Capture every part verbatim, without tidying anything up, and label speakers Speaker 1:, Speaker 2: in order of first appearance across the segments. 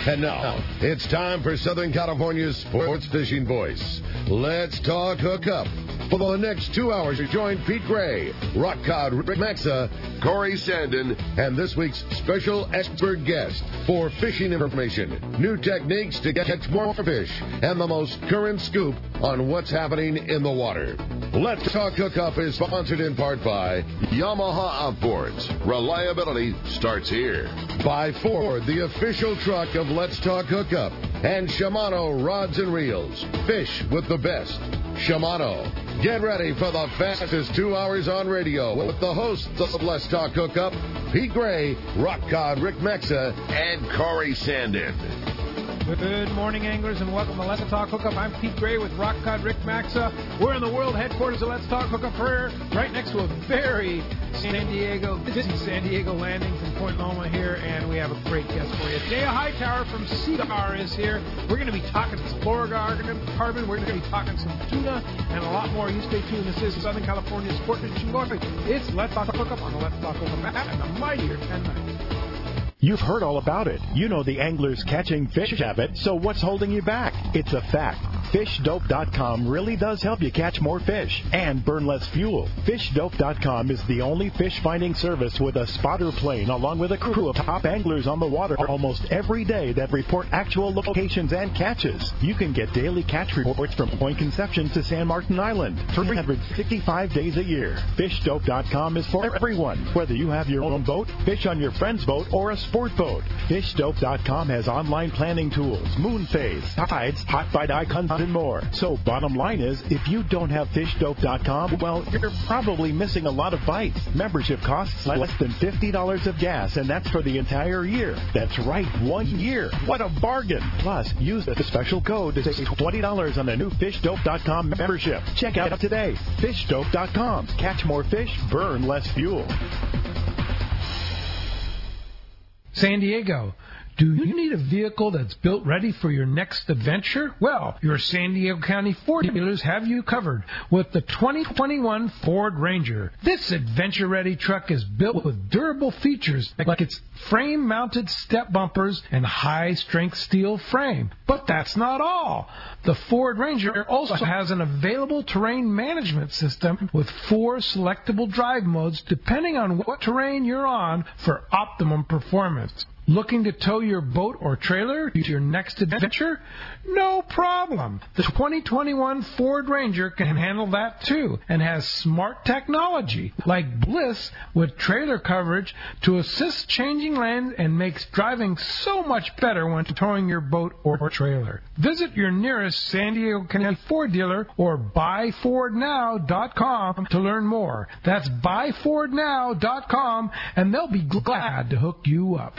Speaker 1: And now, it's time for Southern California's sports fishing voice. Let's talk hookup. For the next two hours, you join Pete Gray, Rock Cod Rick Maxa, Corey Sandin, and this week's special expert guest for fishing information, new techniques to catch more fish, and the most current scoop on what's happening in the water. Let's Talk Hookup is sponsored in part by Yamaha Outboards. Reliability starts here. By Ford, the official truck of Let's Talk Hookup. And Shimano Rods and Reels. Fish with the best. Shimano. Get ready for the fastest two hours on radio with the hosts of Let's Talk Hookup, Pete Gray, Rock Cod Rick Maxa, and Corey Sandin.
Speaker 2: Good morning, anglers, and welcome to Let's Talk Hookup. I'm Pete Gray with Rock Cod Rick Maxa. We're in the world headquarters of Let's Talk Hookup here, right next to a very San Diego, busy San Diego landing from Point Loma here, and we have a great guest for you. Dale Hightower from Seagar is here. We're going to be talking fluorocarbon. We're going to be talking some tuna and a lot more. You stay tuned. This is Southern California Sport Fishing Voice. It's Let's Talk Hookup on the Let's Talk Hookup app and the mightier ten ninety.
Speaker 3: You've heard all about it. You know the angler's catching fish habit, so what's holding you back? It's a fact. fish dope dot com really does help you catch more fish and burn less fuel. fish dope dot com is the only fish finding service with a spotter plane along with a crew of top anglers on the water almost every day that report actual locations and catches. You can get daily catch reports from Point Conception to San Martin Island three hundred sixty-five days a year. fish dope dot com is for everyone, whether you have your own boat, fish on your friend's boat, or a sport boat. fish dope dot com has online planning tools, moon phase, tides, hot bite icons, and more. So bottom line is, if you don't have fish dope dot com, well, you're probably missing a lot of bites. Membership costs less than fifty dollars of gas, and that's for the entire year. That's right, one year. What a bargain. Plus, use the special code to save twenty dollars on a new fish dope dot com membership. Check out today. fish dope dot com. Catch more fish, burn less fuel.
Speaker 2: San Diego. Do you need a vehicle that's built ready for your next adventure? Well, your San Diego County Ford dealers have you covered with the twenty twenty-one Ford Ranger. This adventure-ready truck is built with durable features like its frame-mounted step bumpers and high-strength steel frame. But that's not all. The Ford Ranger also has an available terrain management system with four selectable drive modes depending on what terrain you're on for optimum performance. Looking to tow your boat or trailer to your next adventure? No problem. The twenty twenty-one Ford Ranger can handle that too and has smart technology like Bliss with trailer coverage to assist changing lanes and makes driving so much better when towing your boat or trailer. Visit your nearest San Diego County Ford dealer or buy ford now dot com to learn more. That's buy ford now dot com and they'll be glad to hook you up.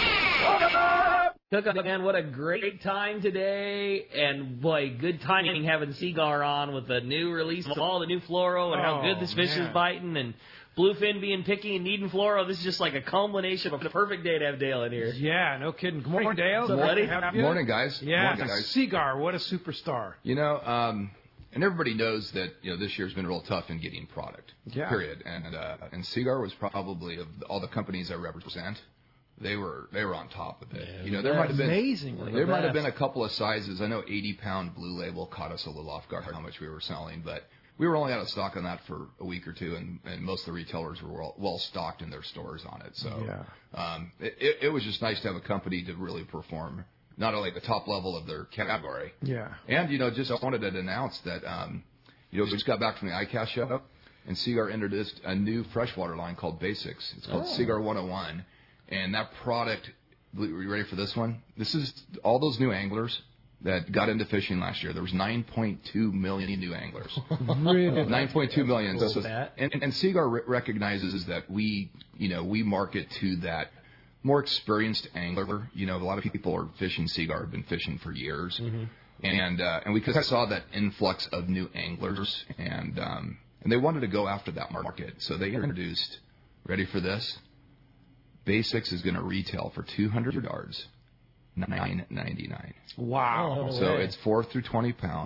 Speaker 4: Hook up, man, what a great time today, and boy, good timing having Seagar on with the new release of all the new fluoro and how
Speaker 2: Oh,
Speaker 4: good this fish
Speaker 2: man.
Speaker 4: is biting, and bluefin being picky and needing fluoro. This is just like a culmination of the perfect day to have Dale in here.
Speaker 2: Yeah, no kidding. Good morning, Dale.
Speaker 4: Good morning.
Speaker 2: Have you?
Speaker 5: Morning, guys.
Speaker 2: Yeah,
Speaker 5: Morning, guys.
Speaker 2: Seagar, what a superstar.
Speaker 5: You know, um, and everybody knows that you know this year's been real tough in getting product.
Speaker 2: Yeah.
Speaker 5: Period. And uh, and Seagar was probably of all the companies I represent, they were they were on top of it.
Speaker 4: Yeah,
Speaker 5: you know, there might have been
Speaker 2: amazingly
Speaker 5: there
Speaker 4: the
Speaker 5: might have
Speaker 4: best.
Speaker 5: been a couple of sizes. I know eighty pound Blue Label caught us a little off guard how much we were selling, but we were only out of stock on that for a week or two, and, and most of the retailers were well, well stocked in their stores on it. So
Speaker 2: Yeah.
Speaker 5: um, it, it, it was just nice to have a company to really perform not only at the top level of their category.
Speaker 2: Yeah.
Speaker 5: And, you know, just wanted to announce that, um, you know, we just got back from the I C A S show, and Seagar introduced a new freshwater line called Basics. It's called
Speaker 4: Oh.
Speaker 5: Seagar one oh one. And that product, are you ready for this one? This is all those new anglers that got into fishing last year. There was nine point two million new anglers.
Speaker 2: Really?
Speaker 5: nine point two million.
Speaker 4: Cool
Speaker 5: So,
Speaker 4: stat.
Speaker 5: and, and Seagar re- recognizes that we, you know, we market to that more experienced angler. You know, a lot of people are fishing Seagar, have been fishing for years.
Speaker 4: Mm-hmm.
Speaker 5: And uh, and we kind of saw that influx of new anglers, and um, and they wanted to go after that market. So they introduced, ready for this? Basics is going to retail for two hundred yards, nine ninety-nine.
Speaker 2: Wow.
Speaker 5: So it's four through twenty pound.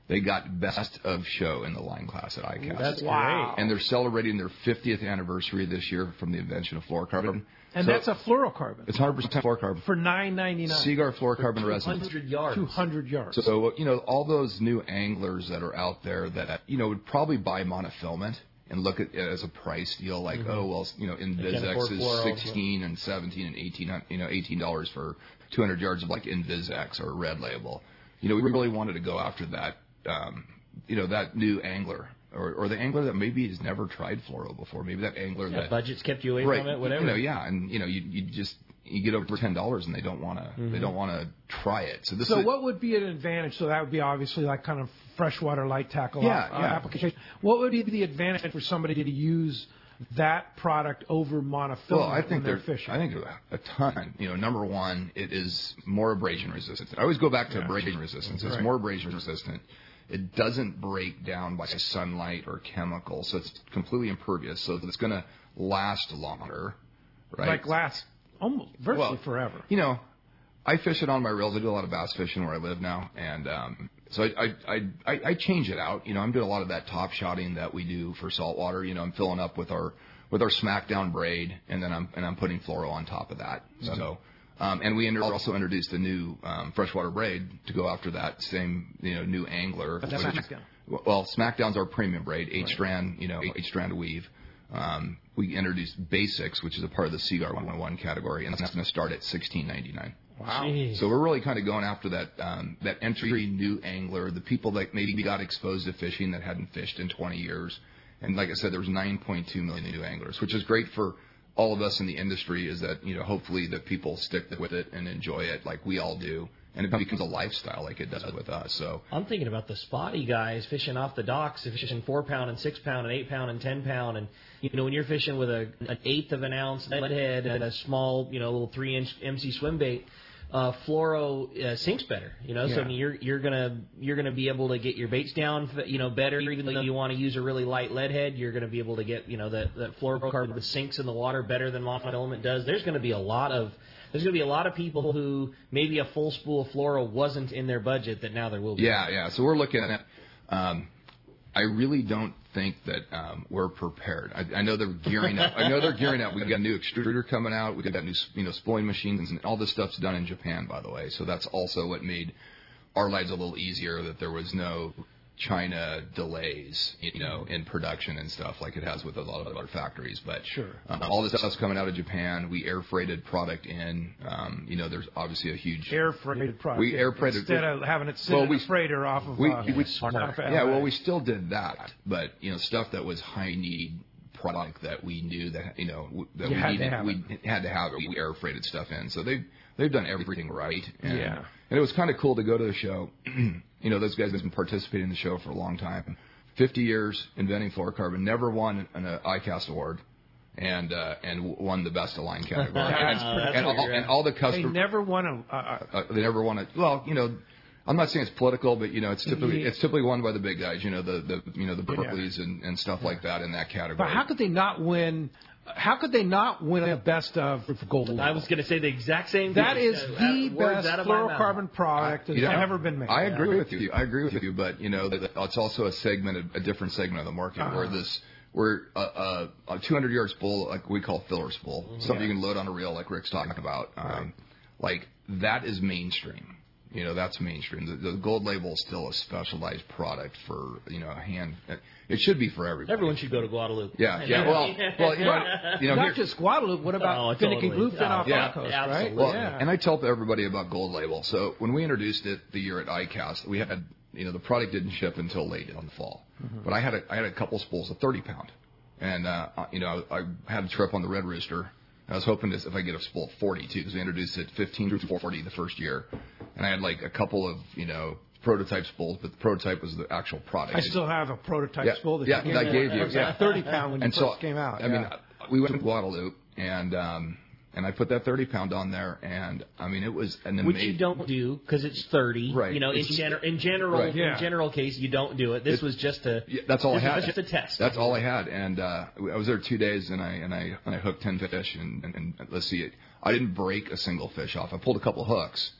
Speaker 5: They got best of show in the line class at I C A S T.
Speaker 4: That's
Speaker 2: Wow.
Speaker 5: And they're celebrating their fiftieth anniversary this year from the invention of fluorocarbon.
Speaker 2: And
Speaker 5: So
Speaker 2: that's a fluorocarbon.
Speaker 5: It's one hundred percent fluorocarbon.
Speaker 2: For nine ninety-nine.
Speaker 5: Seaguar fluorocarbon resin.
Speaker 4: one hundred yards.
Speaker 2: two hundred yards.
Speaker 5: So, you know, all those new anglers that are out there that, you know, would probably buy monofilament and look at it as a price deal like, mm-hmm. oh, well, you know, Invisex is fluoro, sixteen and seventeen and eighteen, you know, eighteen dollars for two hundred yards of like Invisex or Red Label. You know, we really wanted to go after that, um, you know, that new angler. Or, or the angler that maybe has never tried fluoro before. Maybe that angler
Speaker 4: yeah,
Speaker 5: that
Speaker 4: budget's kept you away
Speaker 5: right,
Speaker 4: from it, whatever.
Speaker 5: You know, yeah, and you know, you you just you get over ten dollars and they don't want to mm-hmm. they don't want to try it. So this
Speaker 2: so
Speaker 5: is,
Speaker 2: what would be an advantage? So that would be obviously like kind of freshwater light tackle
Speaker 5: yeah,
Speaker 2: uh,
Speaker 5: yeah.
Speaker 2: application. What would be the advantage for somebody to use that product over monofilament
Speaker 5: well, I think
Speaker 2: when they're
Speaker 5: there,
Speaker 2: fishing?
Speaker 5: I think a ton. You know, number one, it is more abrasion resistant. I always go back to yeah. abrasion resistance. It's
Speaker 2: right.
Speaker 5: more abrasion resistant. It doesn't break down by sunlight or chemical, so it's completely impervious. So it's going to last longer, right?
Speaker 2: Like last almost virtually
Speaker 5: well,
Speaker 2: forever.
Speaker 5: You know, I fish it on my reels. I do a lot of bass fishing where I live now, and um, so I, I I I change it out. You know, I'm doing a lot of that top shotting that we do for saltwater. You know, I'm filling up with our with our Smackdown braid, and then I'm and I'm putting fluoro on top of that. Mm-hmm. So. Um, and we inter- also introduced a new um, freshwater braid to go after that same, you know, new angler.
Speaker 2: That's Smackdown.
Speaker 5: Well, Smackdown's our premium braid, eight
Speaker 2: right.
Speaker 5: strand, you know, eight strand weave. Um, we introduced Basics, which is a part of the Seaguar one oh one category, and that's going to start at sixteen ninety-nine.
Speaker 2: Wow!
Speaker 4: Jeez.
Speaker 5: So we're really kind of going after that um, that entry new angler, the people that maybe got exposed to fishing that hadn't fished in twenty years. And like I said, there was nine point two million new anglers, which is great for all of us in the industry. Is that, you know, hopefully that people stick with it and enjoy it like we all do, and it becomes a lifestyle like it does with us. So
Speaker 4: I'm thinking about the spotty guys fishing off the docks, fishing four pound and six pound and eight pound and ten pound, and you know, when you're fishing with a an eighth of an ounce lead head and a small, you know, little three inch M C swim bait. Uh, fluoro uh, sinks better, you know.
Speaker 2: Yeah.
Speaker 4: So I mean, you're you're gonna you're gonna be able to get your baits down, you know, better. Even though you want to use a really light lead head, you're gonna be able to get, you know, that that fluorocarbon sinks in the water better than monofilament does. There's gonna be a lot of there's gonna be a lot of people who maybe a full spool of fluoro wasn't in their budget that now there will be.
Speaker 5: Yeah, yeah. So we're looking at. Um, I really don't think that um, we're prepared. I, I know they're gearing up. I know they're gearing up. We've got a new extruder coming out. We've got new, you know, spooling machines, and all this stuff's done in Japan, by the way. So that's also what made our lives a little easier, that there was no China delays, you know, in production and stuff like it has with a lot of other factories. But
Speaker 2: sure,
Speaker 5: um, all this stuff's coming out of Japan. We air freighted product in. Um, you know, there's obviously a huge
Speaker 2: air freighted product.
Speaker 5: We air freighted
Speaker 2: instead of having it sit
Speaker 5: well,
Speaker 2: in
Speaker 5: we,
Speaker 2: a freighter off of.
Speaker 5: We,
Speaker 2: uh,
Speaker 5: we,
Speaker 2: off of
Speaker 5: yeah, well, we still did that, but you know, stuff that was high need product that we knew that you know that
Speaker 2: you
Speaker 5: we
Speaker 2: had
Speaker 5: needed,
Speaker 2: to have
Speaker 5: we
Speaker 2: it.
Speaker 5: had to have it. We air freighted stuff in, so they they've done everything right. And,
Speaker 2: yeah,
Speaker 5: and it was kind of cool to go to the show. You know, those guys have been participating in the show for a long time. Fifty years inventing fluorocarbon, never won an uh, I C A S T award, and uh, and won the best aligned category. and,
Speaker 4: that's
Speaker 5: and, all, and all the
Speaker 2: they
Speaker 5: customers
Speaker 2: never won a. Uh,
Speaker 5: uh, they never won it. Well, you know. I'm not saying it's political, but you know, it's typically
Speaker 2: yeah.
Speaker 5: it's typically won by the big guys. You know, the, the you know the Berkeleys yeah. and, and stuff yeah. like that in that category.
Speaker 2: But how could they not win? How could they not win a best of for gold?
Speaker 4: I was going to say the exact same thing.
Speaker 2: That is
Speaker 4: uh,
Speaker 2: the
Speaker 4: words
Speaker 2: best fluorocarbon product that's
Speaker 5: know,
Speaker 2: ever been made.
Speaker 5: I agree yeah. with you. I agree with you. But you know, it's also a segment, a different segment of the market uh-huh. where this. Where a, a, a two hundred yard spool, like we call filler spool, mm-hmm. something yeah. you can load on a reel, like Rick's talking about, um, right. like that is mainstream. You know, that's mainstream. The, the Gold Label is still a specialized product for, you know, a hand. It should be for everybody.
Speaker 4: Everyone should go to Guadalupe.
Speaker 5: Yeah, yeah. Well, well, you know, you know
Speaker 2: not
Speaker 5: here,
Speaker 2: just Guadalupe. What about
Speaker 4: oh,
Speaker 2: Finicky
Speaker 4: totally.
Speaker 2: Bluefin
Speaker 4: oh,
Speaker 2: off
Speaker 5: yeah,
Speaker 2: the coast,
Speaker 4: absolutely.
Speaker 2: right?
Speaker 5: Well,
Speaker 2: yeah.
Speaker 5: and I tell everybody about Gold Label. So when we introduced it the year at I C A S T, we had, you know, the product didn't ship until late in the fall. Mm-hmm. But I had a, I had a couple spools of thirty pound, and uh, you know, I had a trip on the Red Rooster. I was hoping to, if I get a spool of forty too, because we introduced it fifteen through forty the first year, and I had like a couple of, you know, prototype spools, but the prototype was the actual product.
Speaker 2: I still have a prototype
Speaker 5: yeah,
Speaker 2: spool that
Speaker 5: yeah,
Speaker 2: you
Speaker 5: I
Speaker 2: gave
Speaker 5: gave
Speaker 2: me.
Speaker 5: you.
Speaker 2: It was
Speaker 5: Yeah,
Speaker 2: like thirty pound when
Speaker 5: and
Speaker 2: you
Speaker 5: so,
Speaker 2: first came out.
Speaker 5: I
Speaker 2: yeah.
Speaker 5: mean, we went to Guadalupe, and um, and I put that thirty pound on there, and I mean, it was an amazing.
Speaker 4: Which you don't do because it's thirty.
Speaker 5: Right.
Speaker 4: You know, in, gener- in general,
Speaker 5: right.
Speaker 2: yeah.
Speaker 4: in general case, you don't do it. This
Speaker 5: it,
Speaker 4: was just a.
Speaker 5: Yeah, that's all I had.
Speaker 4: Was just a test.
Speaker 5: That's all I had, and uh, I was there two days, and I and I and I hooked ten fish, and, and, and let's see, it. I didn't break a single fish off. I pulled a couple hooks,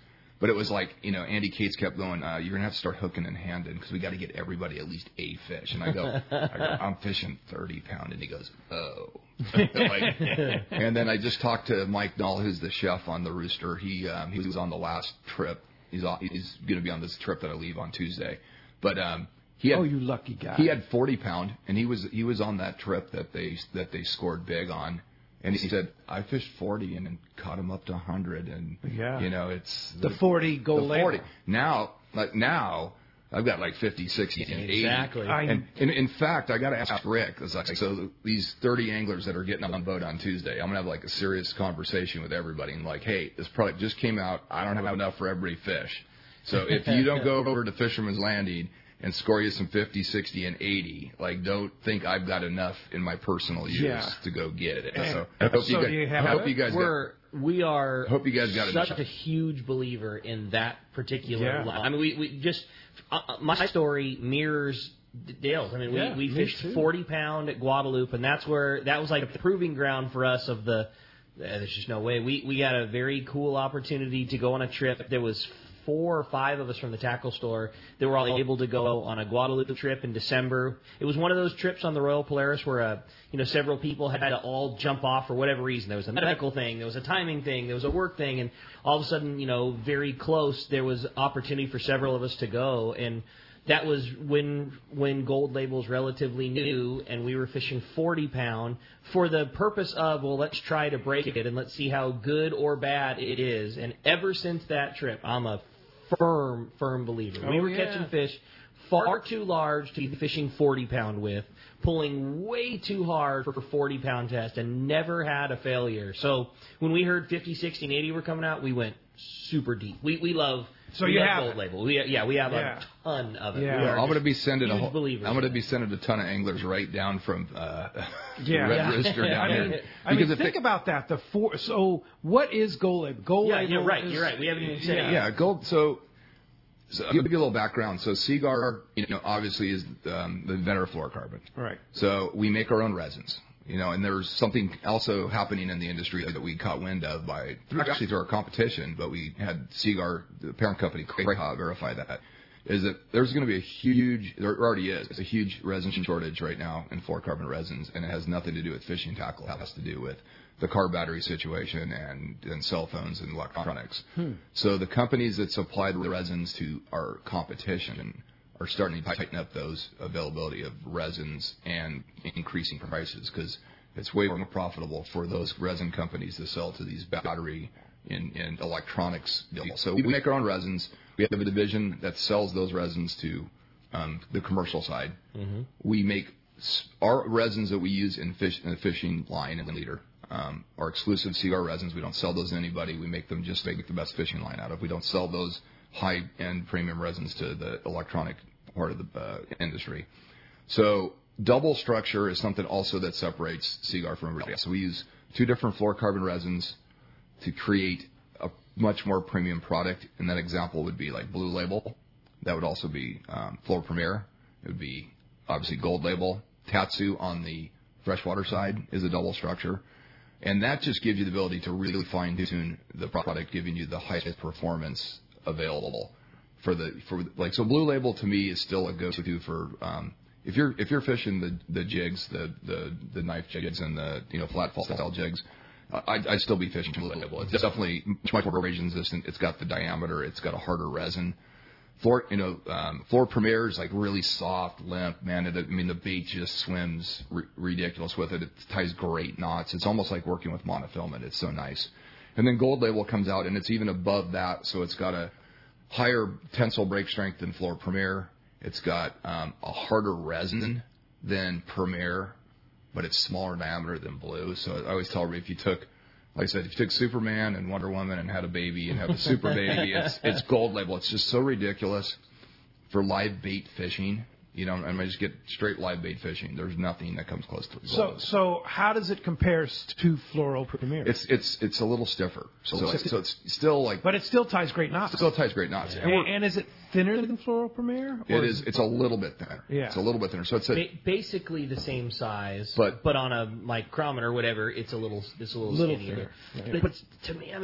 Speaker 5: But it was like, you know, Andy Cates kept going, uh, you're going to have to start hooking and handing because we got to get everybody at least a fish. And I go, I go I'm fishing thirty pound. And he goes, oh. like, and then I just talked to Mike Dahl, who's the chef on the Rooster. He um, he was on the last trip. He's on, he's going to be on this trip that I leave on Tuesday. But um, he had,
Speaker 2: oh, you lucky guy.
Speaker 5: He had forty pound, and he was he was on that trip that they that they scored big on. And he said, I fished forty and then caught him up to one hundred. And,
Speaker 2: yeah.
Speaker 5: you know, it's...
Speaker 2: The, the forty gold
Speaker 5: the forty. Now, like now, I've got like fifty, sixty, and eighty.
Speaker 4: Exactly.
Speaker 5: And, and in fact, I got to ask Rick, it's like, so these thirty anglers that are getting on the boat on Tuesday, I'm going to have like a serious conversation with everybody and like, hey, this product just came out. I don't have enough for every fish. So if you don't go over to Fisherman's Landing and score you some fifty, sixty, and eighty, like, don't think I've got enough in my personal use
Speaker 2: yeah.
Speaker 5: to go get it.
Speaker 2: And
Speaker 5: so I hope
Speaker 2: so
Speaker 5: you guys,
Speaker 2: do you have
Speaker 5: I hope
Speaker 2: it?
Speaker 5: you guys
Speaker 4: We're,
Speaker 5: got,
Speaker 4: we are
Speaker 5: hope you guys got
Speaker 4: such
Speaker 5: enough.
Speaker 4: a huge believer in that particular
Speaker 2: Yeah.
Speaker 4: line. I mean, we, we just, uh, my story mirrors Dale's. I mean,
Speaker 2: yeah,
Speaker 4: we, we
Speaker 2: me
Speaker 4: fished
Speaker 2: too.
Speaker 4: forty pound at Guadalupe, and that's where, that was like the proving ground for us of the, uh, there's just no way. We, we got a very cool opportunity to go on a trip. There was four or five of us from the tackle store that were all able to go on a Guadalupe trip in December. It was one of those trips on the Royal Polaris where, uh, you know, several people had to all jump off for whatever reason. There was a medical thing, there was a timing thing, there was a work thing, and all of a sudden, you know, very close, there was opportunity for several of us to go. And that was when when Gold Label's relatively new, and we were fishing forty pound for the purpose of, well, let's try to break it and let's see how good or bad it is. And ever since that trip, I'm a firm, firm believer.
Speaker 2: Oh,
Speaker 4: we were
Speaker 2: yeah.
Speaker 4: catching fish far too large to be fishing forty pound with, pulling way too hard for forty pound test, and never had a failure. So when we heard fifty, sixty, and eighty were coming out, we went super deep. We we love
Speaker 2: So
Speaker 4: we
Speaker 2: you
Speaker 4: love
Speaker 2: have
Speaker 4: Gold
Speaker 2: it.
Speaker 4: Label. We, yeah, we have
Speaker 2: Yeah.
Speaker 4: a ton of it.
Speaker 2: Yeah.
Speaker 4: We are
Speaker 5: I'm going to be sending a
Speaker 4: huge
Speaker 5: whole,
Speaker 4: believers
Speaker 5: I'm going to
Speaker 4: in
Speaker 5: be
Speaker 4: it.
Speaker 5: sending a ton of anglers right down from uh,
Speaker 2: Yeah.
Speaker 5: Red
Speaker 2: Yeah.
Speaker 5: Rooster down
Speaker 2: I
Speaker 5: here.
Speaker 2: mean, I mean
Speaker 5: if
Speaker 2: think
Speaker 5: they,
Speaker 2: about that. The four. So what is Gold Label? Gold
Speaker 4: Yeah,
Speaker 2: Label.
Speaker 4: you're right.
Speaker 2: Is,
Speaker 4: You're right. We haven't even said
Speaker 2: yeah.
Speaker 4: it.
Speaker 5: yeah, gold. So, so I'll give you a little background. So Seagar, you know, obviously is um, the inventor of fluorocarbon.
Speaker 2: Right.
Speaker 5: So we make our own resins. You know, and there's something also happening in the industry that we caught wind of by actually through our competition, but we had Seagar, the parent company, Crayha, verify that. Is that there's going to be a huge, there already is, it's a huge resin shortage right now in fluorocarbon resins, and it has nothing to do with fishing tackle. It has to do with the car battery situation and, and cell phones and electronics. Hmm. So the companies that supply the resins to our competition are starting to tighten up those availability of resins and increasing prices because it's way more profitable for those resin companies to sell to these battery and, and electronics deals. So we make our own resins. We have a division that sells those resins to um, the commercial side. Mm-hmm. We make our resins that we use in, fish, in the fishing line and the leader um, are exclusive Seagar resins. We don't sell those to anybody. We make them just to make the best fishing line out of. We don't sell those high-end premium resins to the electronic part of the uh, industry. So double structure is something also that separates Seagar from everybody else. So we use two different fluorocarbon resins to create a much more premium product. And that example would be like Blue Label. That would also be um, Fluor Premier. It would be obviously Gold Label. Tatsu on the freshwater side is a double structure. And that just gives you the ability to really fine-tune the product, giving you the highest performance available. For the for like so, Blue Label to me is still a go-to for um, if you're if you're fishing the the jigs, the the the knife jigs and the you know flat fall style jigs, I'd, I'd still be fishing Blue Label. It's definitely much more abrasion resistant. It's got the diameter. It's got a harder resin. Fluor you know um, Fluor Premier is like really soft, limp. Man, it, I mean the bait just swims r- ridiculous with it. It ties great knots. It's almost like working with monofilament. It's so nice. And then Gold Label comes out and it's even above that, so it's got a higher tensile break strength than Fluor Premier. It's got um, a harder resin than Premier, but it's smaller diameter than Blue. So I always tell everybody if you took, like I said, if you took Superman and Wonder Woman and had a baby and have a super baby, it's it's Gold Label. It's just so ridiculous for live bait fishing. You know, I mean, just get straight live bait fishing. There's nothing that comes close to it.
Speaker 2: So, so how does it compare to Fluor Premier?
Speaker 5: It's it's it's a little stiffer. So, so, it's, so it's still like,
Speaker 2: but it still ties great knots.
Speaker 5: It still ties great knots.
Speaker 2: Yeah. And, and is it thinner than Fluor Premier?
Speaker 5: It is. It's a little bit thinner.
Speaker 2: Yeah.
Speaker 5: It's a little bit thinner. So it's a,
Speaker 4: ba- basically the same size,
Speaker 5: but
Speaker 4: but on a micrometer or whatever, it's a little it's a little,
Speaker 2: little
Speaker 4: skinnier.
Speaker 2: thinner. Yeah.
Speaker 4: But, but to me, I mean, it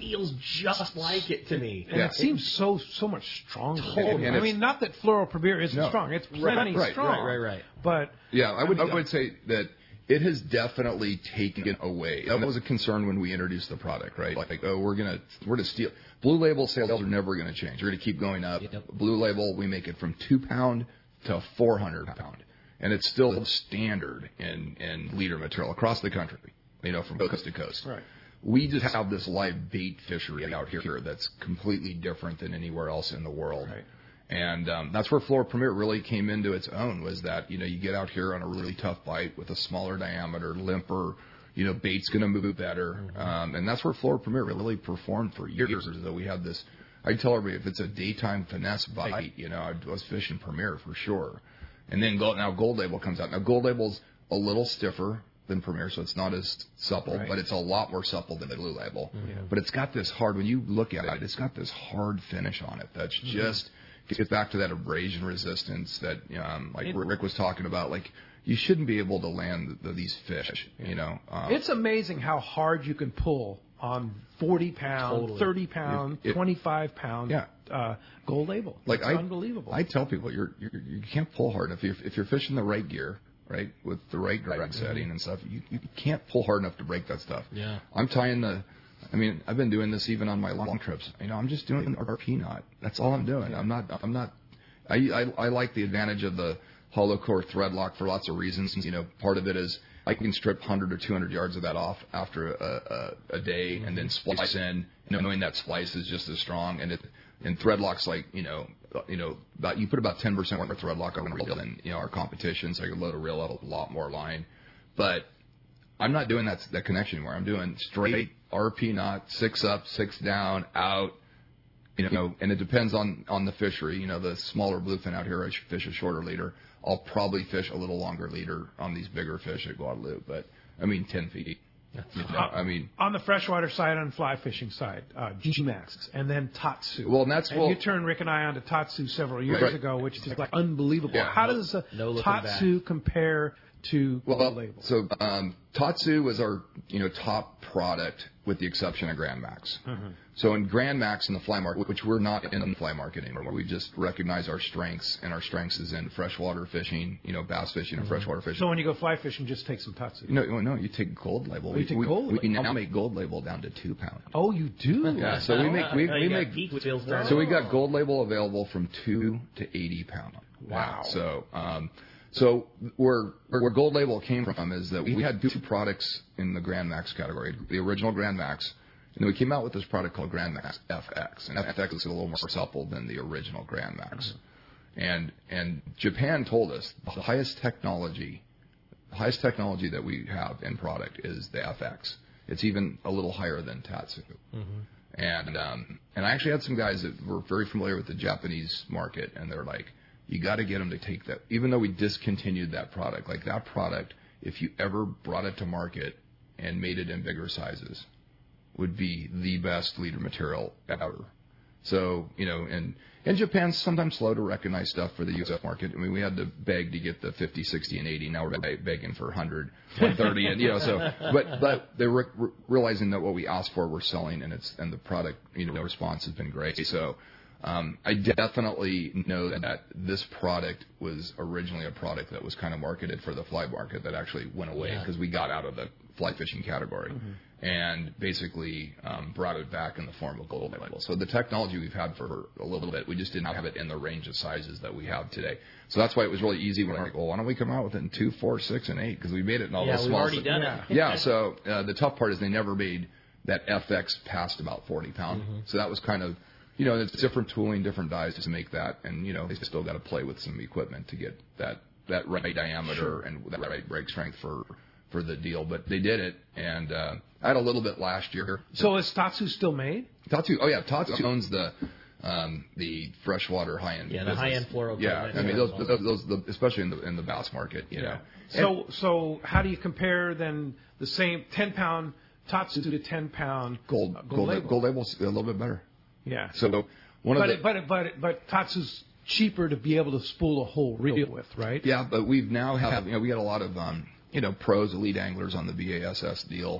Speaker 4: feels just like it to me.
Speaker 2: And
Speaker 5: Yeah.
Speaker 2: it seems so so much stronger.
Speaker 5: Totally. And
Speaker 2: I
Speaker 5: it's-
Speaker 2: mean, not that Floral Premier isn't
Speaker 5: No.
Speaker 2: strong. It's
Speaker 5: Right,
Speaker 2: plenty
Speaker 5: right,
Speaker 2: strong.
Speaker 4: right, right, right.
Speaker 2: But
Speaker 5: Yeah, I would
Speaker 2: I mean,
Speaker 5: I would say that it has definitely taken away. That was a concern when we introduced the product, right? Like, oh, we're gonna we're gonna steal. Blue Label sales are never going to change. They're going to keep going up.
Speaker 4: Yep.
Speaker 5: Blue Label, we make it from two pound to four hundred pound, and it's still standard in in leader material across the country. You know, from coast to coast.
Speaker 2: Right.
Speaker 5: We just have this live bait fishery out here that's completely different than anywhere else in the world.
Speaker 2: Right.
Speaker 5: And um, that's where Floral Premier really came into its own, was that, you know, you get out here on a really tough bite with a smaller diameter, limper, you know, bait's going to move better. Mm-hmm. Um, and that's where Floral Premier really performed for years. Is that we had this, I tell everybody, if it's a daytime finesse bite, you know, I was fishing Premier for sure. And then gold, now Gold Label comes out. Now Gold Label's a little stiffer than Premier, so it's not as supple,
Speaker 2: Right.
Speaker 5: but it's a lot more supple than the Blue Label.
Speaker 2: Mm-hmm.
Speaker 5: But it's got this hard, when you look at it, it's got this hard finish on it that's mm-hmm. just, gets back to that abrasion resistance that, um, like Rick was talking about. Like, you shouldn't be able to land the, these fish, you know. Um,
Speaker 2: it's amazing how hard you can pull on forty pound,
Speaker 4: Totally.
Speaker 2: thirty pound,
Speaker 5: It- it-
Speaker 2: twenty-five pound
Speaker 5: Yeah.
Speaker 2: uh, Gold Label.
Speaker 5: Like
Speaker 2: it's
Speaker 5: I,
Speaker 2: unbelievable.
Speaker 5: I tell people, you're, you're you can't pull hard if you're if you're fishing the right gear, right, with the right drag mm-hmm. setting and stuff. You you can't pull hard enough to break that stuff.
Speaker 4: Yeah.
Speaker 5: I'm tying the. I mean, I've been doing this even on my long trips. You know, I'm just doing an R P knot. That's all I'm doing. I'm not. I'm not. I I, I like the advantage of the hollow core thread lock for lots of reasons. You know, part of it is I can strip one hundred or two hundred yards of that off after a, a, a day, mm-hmm. and then splice in, you know, knowing that splice is just as strong. And it and thread lock's like, you know, you know, about you put about ten percent more thread lock on a reel than, you know, our competition. So I can load a reel out a lot more line, but I'm not doing that that connection anymore. I'm doing straight R P knot, six up, six down, out. You know, and it depends on on the fishery. You know, the smaller bluefin out here, I fish a shorter leader. I'll probably fish a little longer leader on these bigger fish at Guadalupe, but I mean ten feet. You know, I mean,
Speaker 2: on the freshwater side, on fly fishing side, uh, G-Max, and then Tatsu.
Speaker 5: Well, and that's
Speaker 2: and
Speaker 5: well,
Speaker 2: you turned Rick and I on to Tatsu several years
Speaker 5: right.
Speaker 2: ago, which is like unbelievable.
Speaker 5: Yeah.
Speaker 2: How does uh,
Speaker 4: No looking
Speaker 2: Tatsu
Speaker 4: back.
Speaker 2: compare to
Speaker 5: well,
Speaker 2: Gold Label?
Speaker 5: so um, Tatsu was our you know top product with the exception of Grand Max.
Speaker 2: Mm-hmm.
Speaker 5: So in Grand Max in the fly market, which we're not in the fly market anymore, we just recognize our strengths, and our strengths is in freshwater fishing, you know, bass fishing and mm-hmm. freshwater fishing.
Speaker 2: So when you go fly fishing, just take some Tatsu.
Speaker 5: No, no, you take Gold Label.
Speaker 2: Oh,
Speaker 5: we
Speaker 2: you take
Speaker 5: we,
Speaker 2: Gold
Speaker 5: we
Speaker 2: Label.
Speaker 5: now make Gold Label down to two pound.
Speaker 2: Oh, you do?
Speaker 5: Yeah, so we make we,
Speaker 4: Oh,
Speaker 5: we
Speaker 4: you got
Speaker 5: make
Speaker 4: peak wheels there.
Speaker 5: so we got Gold Label available from two to eighty pound.
Speaker 2: Wow.
Speaker 5: Yeah, so um, so where where Gold Label came from is that we had two products in the Grand Max category, the original Grand Max, and then we came out with this product called Grand Max F X, and F X is a little more supple than the original Grand Max. And and Japan told us the highest technology, the highest technology that we have in product is the F X. It's even a little higher than Tatsu. Mm-hmm. And um, and I actually had some guys that were very familiar with the Japanese market, and they're like, you got to get them to take that. Even though we discontinued that product, like that product, if you ever brought it to market and made it in bigger sizes, would be the best leader material ever. So, you know, and, and Japan's sometimes slow to recognize stuff for the U S market. I mean, we had to beg to get the fifty, sixty, and eighty. Now we're begging for one hundred, one thirty, and, you know, so, but, but they're re- re- realizing that what we asked for, we're selling, and it's, and the product, you know, response has been great. So, um, I definitely know that this product was originally a product that was kind of marketed for the fly market that actually went away because yeah. we got out of the fly fishing category. Mm-hmm. And basically um, brought it back in the form of Gold Label. So the technology we've had for a little bit, we just didn't have it in the range of sizes that we have today. So that's why it was really easy when I like, well, why don't we come out with it in two, four, six, and eight? Because we made it in all
Speaker 4: yeah,
Speaker 5: those
Speaker 4: we've
Speaker 5: small.
Speaker 4: already done
Speaker 5: yeah.
Speaker 4: it.
Speaker 5: yeah. So uh, the tough part is they never made that F X past about forty pound. Mm-hmm. So that was kind of, you know, it's different tooling, different dies to make that, and you know, they still got to play with some equipment to get that that right diameter sure. and that right break strength for. for the deal, but they did it, and uh, I had a little bit last year.
Speaker 2: So is Tatsu still made?
Speaker 5: Tatsu, oh yeah, Tatsu owns the um, the freshwater high end.
Speaker 4: Yeah, the high end fluoro.
Speaker 5: Yeah, I mean those, those, those the, especially in the in the bass market, you
Speaker 2: yeah.
Speaker 5: know.
Speaker 2: So and so how do you compare then the same ten pound Tatsu to ten pound
Speaker 5: gold
Speaker 2: uh, gold,
Speaker 5: gold
Speaker 2: label?
Speaker 5: Gold Label's a little bit better.
Speaker 2: Yeah.
Speaker 5: So one
Speaker 2: but
Speaker 5: of the
Speaker 2: it, but but but Tatsu's cheaper to be able to spool a whole reel with, right?
Speaker 5: Yeah, but we've now have you know we got a lot of um, you know pros, elite anglers on the B A S S deal,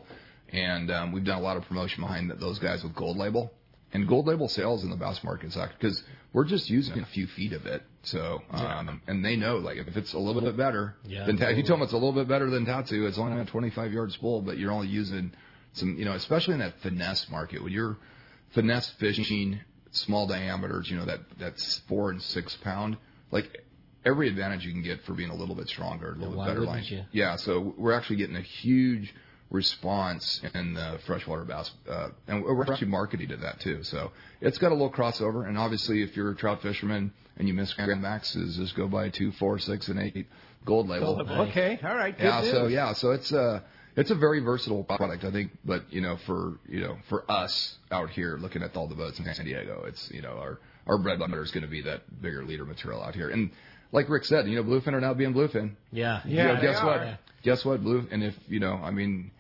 Speaker 5: And um, we've done a lot of promotion behind those guys with Gold Label. And Gold Label sales in the bass market suck because we're just using a few feet of it. So, um, and they know, like, if it's a little bit better
Speaker 4: yeah,
Speaker 5: than,
Speaker 4: totally.
Speaker 5: if you tell them it's a little bit better than Tatsu, it's only a twenty-five yard spool, but you're only using some, you know, especially in that finesse market, when you're finesse fishing, small diameters, you know, that that's four and six pound, like, every advantage you can get for being a little bit stronger, a little
Speaker 4: Why
Speaker 5: bit better
Speaker 4: wouldn't
Speaker 5: line.
Speaker 4: you?
Speaker 5: Yeah, so we're actually getting a huge response in the freshwater bass, uh, and we're actually marketing to that too. So it's got a little crossover, and obviously if you're a trout fisherman and you miss Grand Maxes, just go buy two, four, six, and eight Gold Label.
Speaker 6: Okay, all right. Good
Speaker 5: Yeah,
Speaker 6: news.
Speaker 5: so yeah, so it's a it's a very versatile product, I think. But you know, for you know, for us out here looking at all the boats in San Diego, it's you know our our bread and butter is going to be that bigger leader material out here. And like Rick said, you know, bluefin are now being bluefin.
Speaker 4: Yeah,
Speaker 5: You
Speaker 6: Yeah,
Speaker 5: know, guess
Speaker 6: they
Speaker 5: what?
Speaker 6: are.
Speaker 5: Guess what? Blue. And if you know, I mean.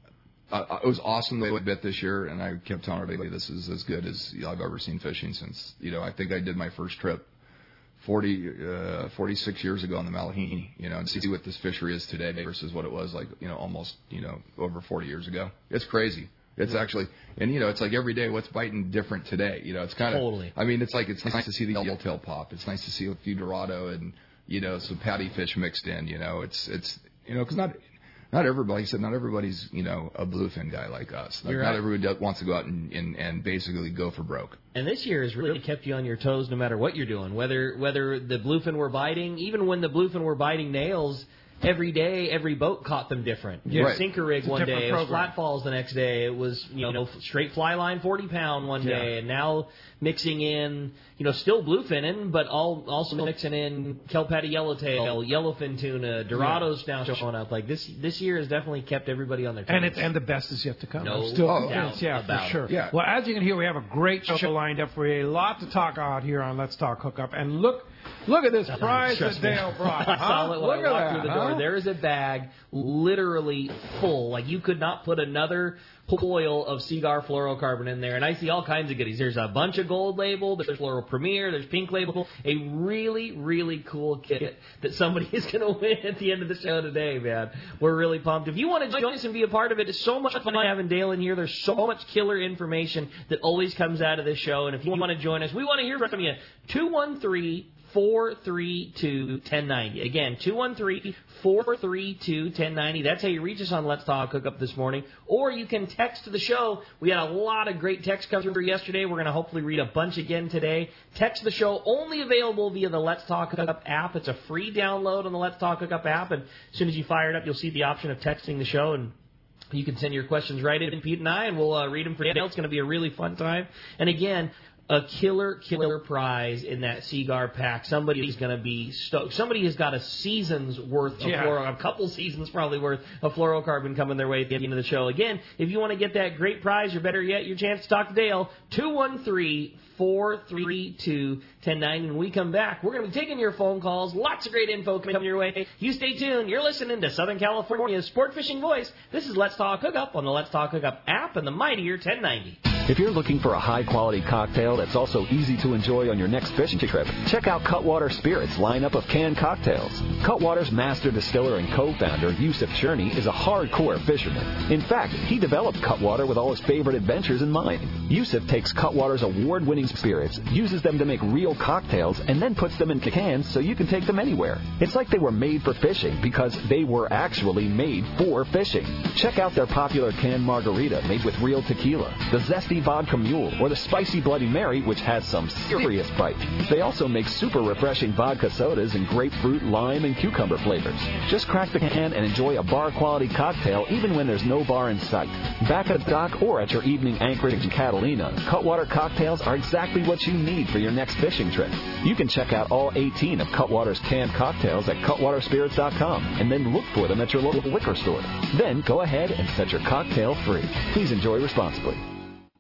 Speaker 5: Uh, it was awesome the way it bit this year, and I kept telling everybody this is as good as you know, I've ever seen fishing since, you know, I think I did my first trip forty, uh, forty-six years ago on the Malahini, you know, and see what this fishery is today versus what it was like, you know, almost, you know, over forty years ago. It's crazy. It's actually, and you know, it's like every day what's biting different today. You know, it's kind of,
Speaker 4: Totally.
Speaker 5: I mean, it's like, it's nice to see the yellowtail pop. It's nice to see a few Dorado and, you know, some patty fish mixed in, you know, it's, it's, you know, because not, Not everybody, like I said, not everybody's, you know, a bluefin guy like us. Like,
Speaker 4: You're
Speaker 5: not
Speaker 4: right.
Speaker 5: everybody wants to go out and, and, and basically go for broke.
Speaker 4: And this year has really kept you on your toes no matter what you're doing. Whether whether the bluefin were biting, even when the bluefin were biting nails, every day, every boat caught them different.
Speaker 6: Yes.
Speaker 5: Right.
Speaker 4: Sinker rig
Speaker 6: It's a
Speaker 4: one
Speaker 6: different
Speaker 4: day, it was
Speaker 6: program.
Speaker 4: flat falls the next day, it was, you know, straight fly line forty pound one
Speaker 6: Yeah.
Speaker 4: day, and now mixing in, you know, still bluefinning, but all, also mixing in kelp patty yellowtail, yellowfin tuna, Dorados now showing up. Like this this year has definitely kept everybody on their toes.
Speaker 2: And it's and the best is yet to come.
Speaker 4: No
Speaker 2: I'm still
Speaker 5: doubt
Speaker 2: convinced, yeah, for
Speaker 4: about it.
Speaker 2: sure.
Speaker 5: Yeah.
Speaker 2: Well, as you can hear, we have a great show lined up for you. A lot to talk about here on Let's Talk Hookup. And look, look at this prize that
Speaker 4: Trust me.
Speaker 2: Dale brought.
Speaker 4: I
Speaker 2: huh?
Speaker 4: saw it when
Speaker 2: Look
Speaker 4: I
Speaker 2: at
Speaker 4: walked
Speaker 2: that,
Speaker 4: through the door.
Speaker 2: huh?
Speaker 4: There is a bag literally full. Like you could not put another coil of Seagar fluorocarbon in there. And I see all kinds of goodies. There's a bunch of Gold Label. There's Floral Premier. There's Pink Label. A really, really cool kit that somebody is going to win at the end of the show today, man. We're really pumped. If you want to join us and be a part of it, it's so much fun having Dale in here. There's so much killer information that always comes out of this show. And if you want to join us, we want to hear from you. two one three, four three two, one oh nine oh. Again, two one three, four three two, one oh nine oh. That's how you reach us on Let's Talk Hookup this morning. Or you can text the show. We had a lot of great texts come through yesterday. We're going to hopefully read a bunch again today. Text the show, only available via the Let's Talk Hookup app. It's a free download on the Let's Talk Hookup app. And as soon as you fire it up, you'll see the option of texting the show. And you can send your questions right in, Pete and I, and we'll uh, read them for you. It's going to be a really fun time. And again, a killer, killer prize in that Seagar pack. Somebody's going to be stoked. Somebody has got a season's worth of
Speaker 2: Yeah.
Speaker 4: fluoro, a couple seasons probably worth of fluorocarbon coming their way at the end of the show. Again, if you want to get that great prize, or better yet, your chance to talk to Dale, two one three, four three two, one oh nine oh. When we come back, we're going to be taking your phone calls. Lots of great info coming your way. You stay tuned. You're listening to Southern California's Sport Fishing Voice. This is Let's Talk Hookup on the Let's Talk Hookup app and the mightier ten ninety.
Speaker 7: If you're looking for a high-quality cocktail that's also easy to enjoy on your next fishing trip, check out Cutwater Spirits' lineup of canned cocktails. Cutwater's master distiller and co-founder, Yusuf Cherney, is a hardcore fisherman. In fact, he developed Cutwater with all his favorite adventures in mind. Yusuf takes Cutwater's award-winning spirits, uses them to make real cocktails, and then puts them in cans so you can take them anywhere. It's like they were made for fishing because they were actually made for fishing. Check out their popular canned margarita made with real tequila, the zesty vodka mule, or the spicy Bloody Mary, which has some serious bite. They also make super refreshing vodka sodas in grapefruit, lime, and cucumber flavors. Just crack the can and enjoy a bar-quality cocktail even when there's no bar in sight. Back at the dock or at your evening anchorage in Catalina, Cutwater cocktails are exactly what you need for your next fishing trip. You can check out all eighteen of Cutwater's canned cocktails at cutwater spirits dot com and then look for them at your local liquor store. Then go ahead and set your cocktail free. Please enjoy responsibly.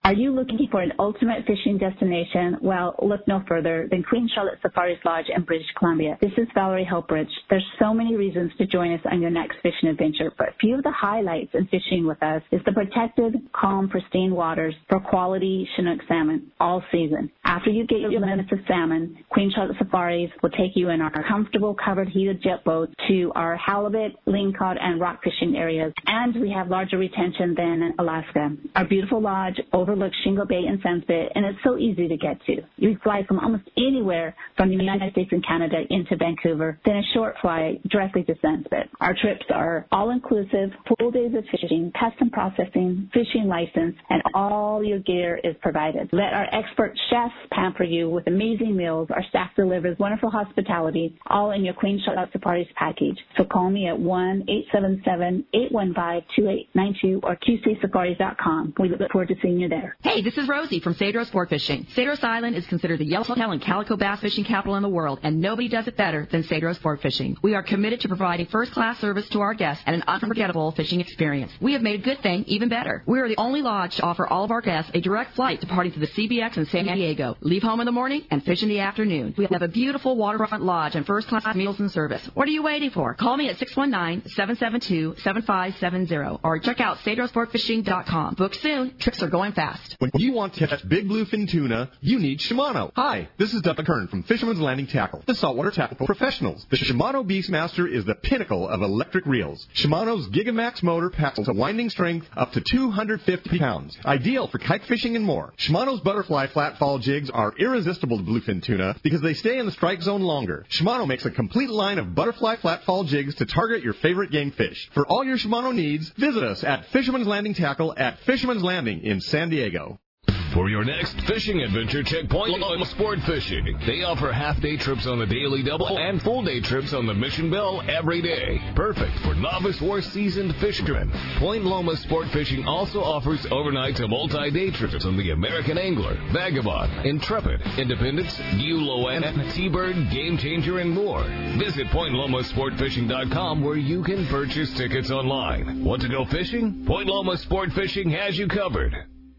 Speaker 6: Are you looking for an ultimate fishing destination? Well, look no further than Queen Charlotte Safaris Lodge in British Columbia. This is Valerie Helpridge. There's so many reasons to join us on your next fishing adventure, but a few of the highlights in fishing with us is the protected, calm, pristine waters for quality Chinook salmon all season. After you get your limits of salmon, Queen Charlotte Safaris will take you in our comfortable covered heated jet boat to our halibut, lingcod, and rock fishing areas, and we have larger retention than Alaska. Our beautiful lodge overlooks Shingle Bay and Sandspit, and it's so easy to get to. You fly from almost anywhere from the United States and Canada into Vancouver, then a short flight directly to Sandspit. Our trips are all-inclusive, full days of fishing, custom processing, fishing license, and all your gear is provided. Let our expert chefs pamper you with amazing meals. Our staff delivers wonderful hospitality, all in your Queen Charlotte Safaris package. So call me at one eight seven seven, eight one five, two eight nine two or Q C safaris dot com. We look forward to seeing you there.
Speaker 8: Hey, this is Rosie from Cedros Sport Fishing. Cedros Island is considered the yellowtail and calico bass fishing capital in the world, and nobody does it better than Cedros Sport Fishing. We are committed to providing first-class service to our guests and an unforgettable fishing experience. We have made a good thing even better. We are the only lodge to offer all of our guests a direct flight departing to the C B X in San Diego. Leave home in the morning and fish in the afternoon. We have a beautiful waterfront lodge and first-class meals and service. What are you waiting for? Call me at six one nine, seven seven two, seven five seven zero or check out cedros sport fishing dot com. Book soon. Trips are going fast.
Speaker 9: When you want to catch big bluefin tuna, you need Shimano. Hi, this is Doug McKern from Fisherman's Landing Tackle, the saltwater tackle professionals. The Shimano Beastmaster is the pinnacle of electric reels. Shimano's Gigamax motor packs a winding strength up to two hundred fifty pounds, ideal for kite fishing and more. Shimano's butterfly flatfall jigs are irresistible to bluefin tuna because they stay in the strike zone longer. Shimano makes a complete line of butterfly flatfall jigs to target your favorite game fish. For all your Shimano needs, visit us at Fisherman's Landing Tackle at Fisherman's Landing in San Diego.
Speaker 10: For your next fishing adventure, check Point Loma Sport Fishing. They offer half-day trips on the Daily Double and full-day trips on the Mission Bell every day. Perfect for novice or seasoned fishermen. Point Loma Sport Fishing also offers overnight to multi-day trips on the American Angler, Vagabond, Intrepid, Independence, Guloan, Seabird, Game Changer, and more. Visit point loma sport fishing dot com where you can purchase tickets online. Want to go fishing? Point Loma Sport Fishing has you covered.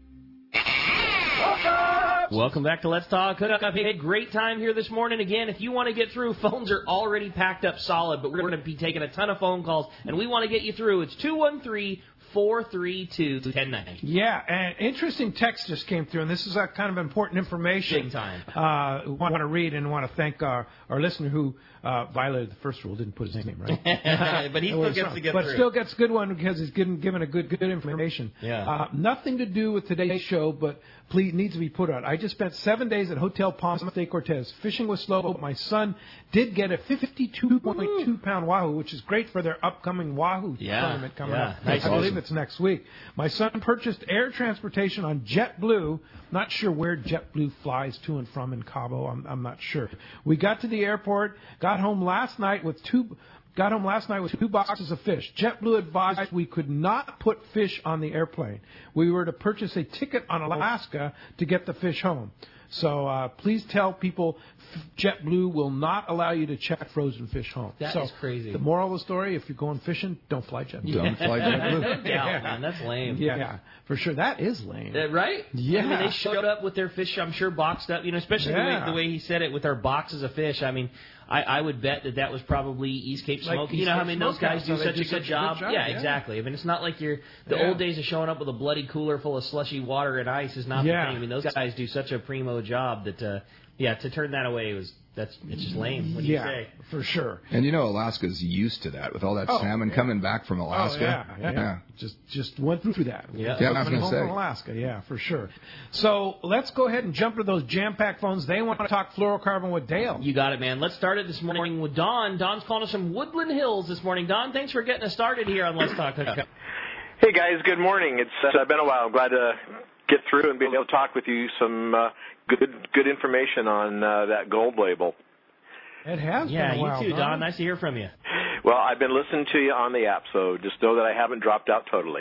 Speaker 4: Welcome back to Let's Talk Hookup. I've had a great time here this morning. Again, if you want to get through, phones are already packed up solid, but we're going to be taking a ton of phone calls, and we want to get you through. It's two one three, four three two, one zero nine zero.
Speaker 2: Yeah, and interesting text just came through, and this is a kind of important information.
Speaker 4: Big time.
Speaker 2: Uh, we want to read and want to thank our, our listener who uh, violated the first rule, didn't put his name right.
Speaker 4: But he still gets to get
Speaker 2: but
Speaker 4: through.
Speaker 2: still gets a good one because he's given, given a good good information.
Speaker 4: Yeah.
Speaker 2: Uh, nothing to do with today's show, but please needs to be put out. I just spent seven days at Hotel Palm de Cortez fishing with slow. My son did get a fifty-two point two pound wahoo, which is great for their upcoming wahoo
Speaker 4: yeah.
Speaker 2: tournament coming
Speaker 4: yeah.
Speaker 2: up.
Speaker 4: Nice.
Speaker 2: I believe
Speaker 4: Awesome.
Speaker 2: it's next week. My son purchased air transportation on JetBlue. Not sure where JetBlue flies to and from in Cabo. I'm, I'm not sure. We got to the airport, got home last night with two... Got home last night with two boxes of fish. JetBlue advised we could not put fish on the airplane. We were to purchase a ticket on Alaska to get the fish home. So uh, please tell people JetBlue will not allow you to check frozen fish home.
Speaker 4: That
Speaker 2: so
Speaker 4: is crazy.
Speaker 2: The moral of the story, if you're going fishing, don't fly JetBlue.
Speaker 5: Don't fly JetBlue.
Speaker 4: No doubt, yeah. man. That's lame.
Speaker 2: Yeah, yeah, for sure. That is lame.
Speaker 4: Uh, right?
Speaker 2: Yeah.
Speaker 4: I mean, they showed up with their fish, I'm sure, boxed up, you know, especially
Speaker 2: Yeah.
Speaker 4: the, way, the way he said it with their boxes of fish. I mean, I, I would bet that that was probably East Cape
Speaker 2: Like
Speaker 4: Smoky.
Speaker 2: East
Speaker 4: you know how I
Speaker 2: Cape
Speaker 4: mean those guys
Speaker 2: Smokehouse,
Speaker 4: do
Speaker 2: so they
Speaker 4: such
Speaker 2: do
Speaker 4: a good
Speaker 2: such a good
Speaker 4: job.
Speaker 2: job,
Speaker 4: Yeah,
Speaker 2: yeah.
Speaker 4: exactly. I mean, it's not like you're the
Speaker 2: Yeah.
Speaker 4: old days of showing up with a bloody cooler full of slushy water and ice is not
Speaker 2: Yeah.
Speaker 4: the thing. I mean, those guys do such a primo job that, uh, yeah, to turn that away was that's it's just lame. What do
Speaker 2: yeah,
Speaker 4: you say?
Speaker 2: for sure.
Speaker 5: And you know, Alaska's used to that with all that
Speaker 2: Oh,
Speaker 5: salmon
Speaker 2: yeah.
Speaker 5: coming back from
Speaker 2: Oh,
Speaker 5: Alaska.
Speaker 2: yeah, yeah,
Speaker 5: yeah.
Speaker 2: Just just went through that.
Speaker 4: Yeah.
Speaker 5: Yeah, I was
Speaker 2: Coming
Speaker 5: gonna
Speaker 2: home
Speaker 5: say.
Speaker 2: from Alaska, yeah, for sure. So let's go ahead and jump to those jam-packed phones. They want to talk fluorocarbon with Dale.
Speaker 4: You got it, man. Let's start it this morning with Don. Don's calling us from Woodland Hills this morning. Don, thanks for getting us started here on Let's Talk Hookup.
Speaker 11: Hey, guys. Good morning. It's uh, been a while. I'm glad to get through and be able to talk with you some uh, good good information on uh, that gold label.
Speaker 2: It has
Speaker 4: yeah,
Speaker 2: been a while,
Speaker 4: you too,
Speaker 2: Don.
Speaker 4: Don. Nice to hear from you.
Speaker 11: Well, I've been listening to you on the app, so just know that I haven't dropped out totally.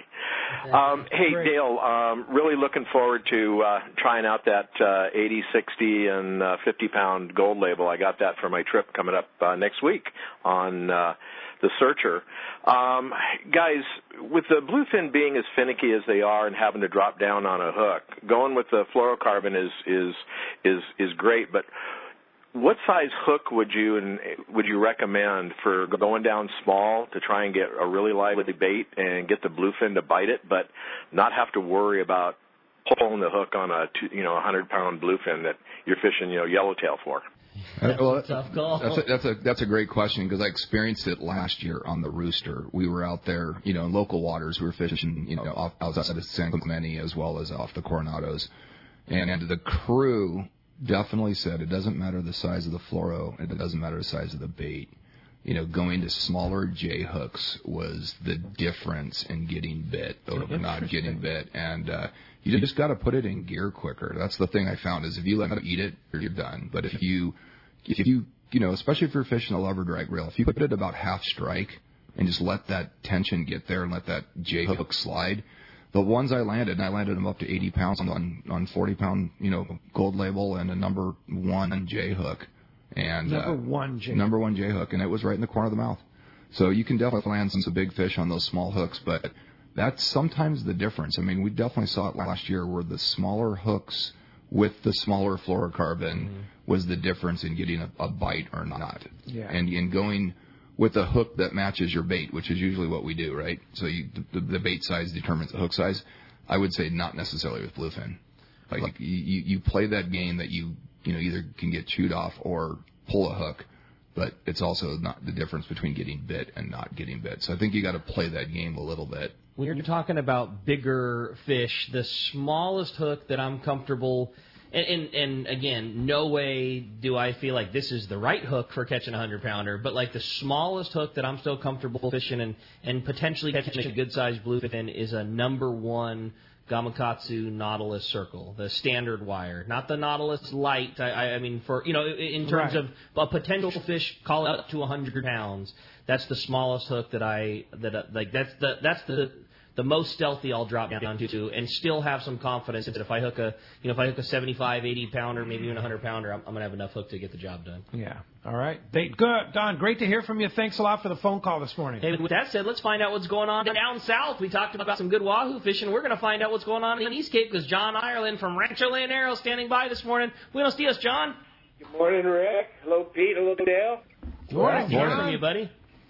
Speaker 11: Um, hey,
Speaker 2: Great.
Speaker 11: Dale, um, really looking forward to uh, trying out that uh, eighty, sixty, and uh, fifty-pound gold label. I got that for my trip coming up uh, next week on uh, the Searcher. Um, guys, with the bluefin being as finicky as they are and having to drop down on a hook, going with the fluorocarbon is is is is great, but what size hook would you and would you recommend for going down small to try and get a really lively bait and get the bluefin to bite it, but not have to worry about pulling the hook on a two, you know a hundred pound bluefin that you're fishing you know yellowtail for?
Speaker 4: That's
Speaker 5: well,
Speaker 4: a tough call.
Speaker 5: That's a, that's a that's a great question because I experienced it last year on the Rooster. We were out there, you know, in local waters. We were fishing, you know, off, outside of San Clemente as well as off the Coronados, and, and the crew definitely said it doesn't matter the size of the fluoro, it doesn't matter the size of the bait. You know, going to smaller J hooks was the difference in getting bit or not getting bit, and uh, you just got to put it in gear quicker. That's the thing I found is if you let it eat it, you're done. But if you, if you, you know, especially if you're fishing a lever drag reel, if you put it about half strike and just let that tension get there and let that J hook slide. The ones I landed, and I landed them up to eighty pounds on on forty pound, you know, gold label and a number one J hook. And
Speaker 2: number
Speaker 5: uh,
Speaker 2: one J
Speaker 5: number one J hook, and it was right in the corner of the mouth. So you can definitely land some big fish on those small hooks, but that's sometimes the difference. I mean, we definitely saw it last year where the smaller hooks with the smaller fluorocarbon mm-hmm. was the difference in getting a, a bite or not.
Speaker 2: Yeah.
Speaker 5: And in going with a hook that matches your bait, which is usually what we do, right? So you, the, the bait size determines the hook size. I would say not necessarily with bluefin. Like, like you, you play that game that you you know either can get chewed off or pull a hook, but it's also not the difference between getting bit and not getting bit. So I think you got to play that game a little bit.
Speaker 4: When you're talking about bigger fish, the smallest hook that I'm comfortable, and, and, and again, no way do I feel like this is the right hook for catching a hundred pounder, but like the smallest hook that I'm still comfortable fishing and, and potentially catching a good sized bluefin is a number one Gamakatsu Nautilus Circle, the standard wire, not the Nautilus Light. I, I mean, for you know, in terms
Speaker 2: right.
Speaker 4: of a potential fish, call it up to one hundred pounds. That's the smallest hook that I that uh, like. That's the that's the the most stealthy I'll drop down to, and still have some confidence that if I hook a you know if I hook a seventy-five, eighty pounder, maybe even a hundred pounder, I'm, I'm gonna have enough hook to get the job done.
Speaker 2: Yeah. All right. They, good, Don. Great to hear from you. Thanks a lot for the phone call this morning.
Speaker 4: Hey, with that said, let's find out what's going on down south. We talked about some good wahoo fishing. We're going to find out what's going on in East Cape because John Ireland from Rancho Leonero standing by this morning. Buenos dias, John.
Speaker 12: Good morning, Rick. Hello, Pete. Hello, Dale.
Speaker 4: Good morning. Good morning from you, buddy.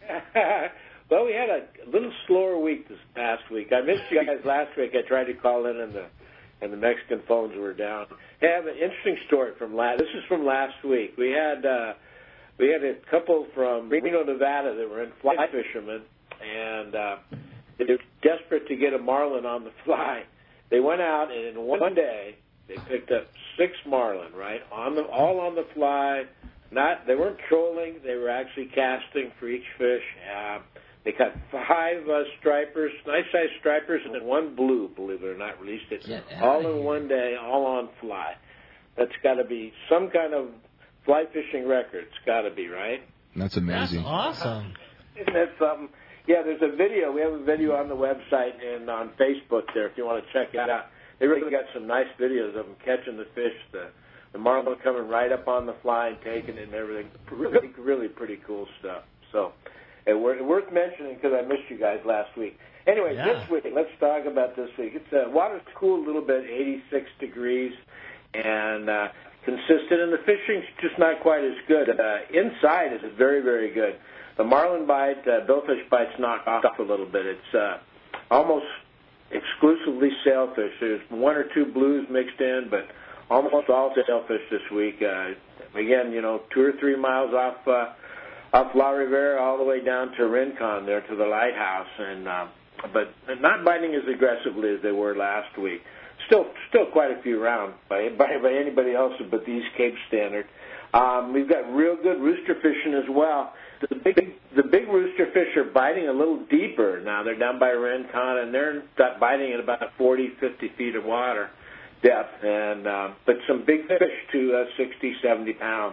Speaker 12: Well, we had a little slower week this past week. I missed you guys last week. I tried to call in, and the and the Mexican phones were down. Hey, I have an interesting story from last. This is from last week. We had uh, we had a couple from Reno, Nevada, that were in fly fishermen, and uh, they were desperate to get a marlin on the fly. They went out, and in one day they picked up six marlin, right, on the all on the fly. Not they weren't trolling. They were actually casting for each fish. Uh, They caught five uh, stripers, nice-sized stripers, and then one blue, believe it or not, released it
Speaker 4: yeah,
Speaker 12: all in one day, all on fly. That's got to be some kind of fly fishing record. It's got to be, right?
Speaker 5: That's amazing.
Speaker 4: That's awesome.
Speaker 12: Isn't that something? Yeah, there's a video. We have a video on the website and on Facebook there if you want to check it out. They really got some nice videos of them catching the fish, the, the marlin coming right up on the fly and taking it and everything. Really, really pretty cool stuff. So... It worth mentioning because I missed you guys last week. Anyway,
Speaker 4: yeah.
Speaker 12: This week, let's talk about this week. It's uh, water's cool a little bit, eighty-six degrees, and uh, consistent, and the fishing's just not quite as good. Uh, inside is very, very good. The marlin bite, uh, billfish bite's knocked off a little bit. It's uh, almost exclusively sailfish. There's one or two blues mixed in, but almost all sailfish this week. Uh, again, you know, two or three miles off. Uh, Off La Rivera all the way down to Rincon there to the lighthouse, and uh, but not biting as aggressively as they were last week. Still, still quite a few round by by, by anybody else but the East Cape standard. Um, we've got real good rooster fishing as well. The big the big rooster fish are biting a little deeper now. They're down by Rincon, and they're biting at about forty, fifty feet of water depth, and uh, but some big fish to uh, sixty, seventy pounds.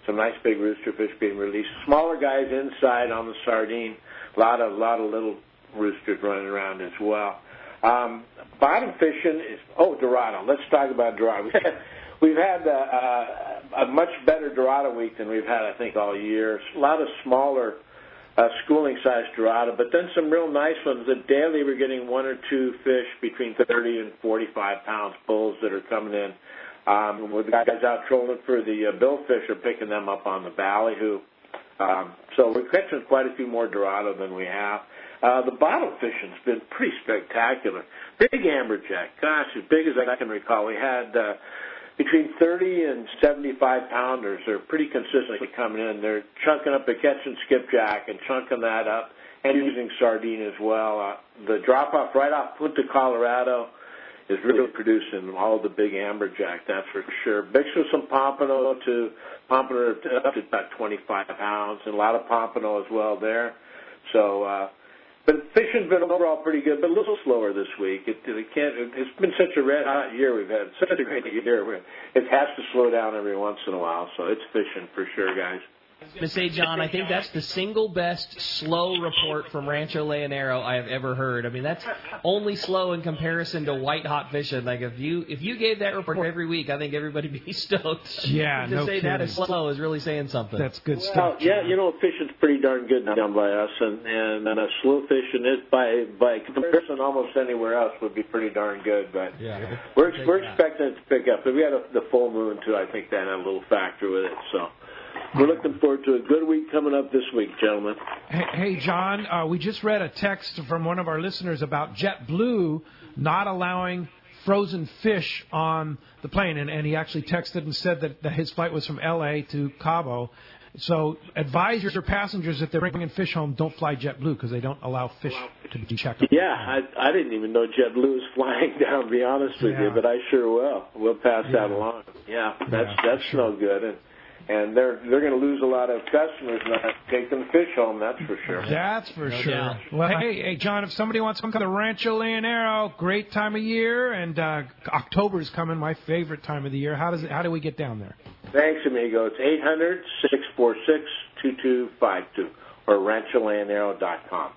Speaker 12: some nice big rooster fish being released. Smaller guys inside on the sardine. A lot of lot of little roosters running around as well. Um, bottom fishing is oh Dorado. Let's talk about Dorado. We've had uh, a much better Dorado week than we've had, I think, all year. A lot of smaller uh, schooling-sized Dorado, but then some real nice ones. That daily we're getting one or two fish between thirty and forty-five pounds, bulls that are coming in. Um, with the guys out trolling for the uh, billfish are picking them up on the ballyhoo. Um, so we're catching quite a few more Dorado than we have. Uh, the bottom fishing's been pretty spectacular. Big amberjack, gosh, as big as I can recall. We had uh, between thirty and seventy-five pounders. They're pretty consistently coming in. They're chunking up the catch and skipjack and chunking that up and using sardine as well. Uh, the drop-off right off Punta Colorado is really producing all the big amberjack, that's for sure. Mixed with some pompano to pompano up to about twenty-five pounds, and a lot of pompano as well there. So, uh, but fishing's been overall pretty good, but a little slower this week. It, it can't. It's been such a red hot year. We've had such a great year. It has to slow down every once in a while. So it's fishing for sure, guys.
Speaker 4: I was going to say, John, I think that's the single best slow report from Rancho Leonero I have ever heard. I mean, that's only slow in comparison to white hot fishing. Like if you if you gave that report every week, I think everybody'd be stoked.
Speaker 2: Yeah,
Speaker 4: to
Speaker 2: no
Speaker 4: say
Speaker 2: kidding.
Speaker 4: that is slow is really saying something.
Speaker 2: That's good
Speaker 12: well,
Speaker 2: stuff.
Speaker 12: Yeah, you know, fishing's pretty darn good down by us, and and, and uh, slow fishing is by by comparison almost anywhere else would be pretty darn good. But
Speaker 4: yeah,
Speaker 12: we're we're expecting it to pick up. But we had a, the full moon too. I think that had a little factor with it. So. We're looking forward to a good week coming up this week, gentlemen.
Speaker 2: Hey, hey John, uh, we just read a text from one of our listeners about JetBlue not allowing frozen fish on the plane, and, and he actually texted and said that, that his flight was from L A to Cabo. So advise your passengers if they're bringing fish home, don't fly JetBlue because they don't allow fish to be checked out.
Speaker 12: Yeah, I, I didn't even know JetBlue was flying down, to be honest with
Speaker 2: yeah.
Speaker 12: you, but I sure will. We'll pass
Speaker 2: yeah.
Speaker 12: that along. Yeah, that's
Speaker 2: yeah,
Speaker 12: that's
Speaker 2: sure.
Speaker 12: no good. And, And they're they're going to lose a lot of customers not taking the fish home. That's for sure.
Speaker 2: That's for
Speaker 4: no
Speaker 2: sure.
Speaker 4: Doubt.
Speaker 2: Well, hey, hey, John, if somebody wants to come to Rancho Leonero, great time of year, and uh, October is coming, my favorite time of the year. How does it, how do we get down there?
Speaker 12: Thanks, amigo. It's eight hundred, six four six, two two five two or rancho leonero dot com.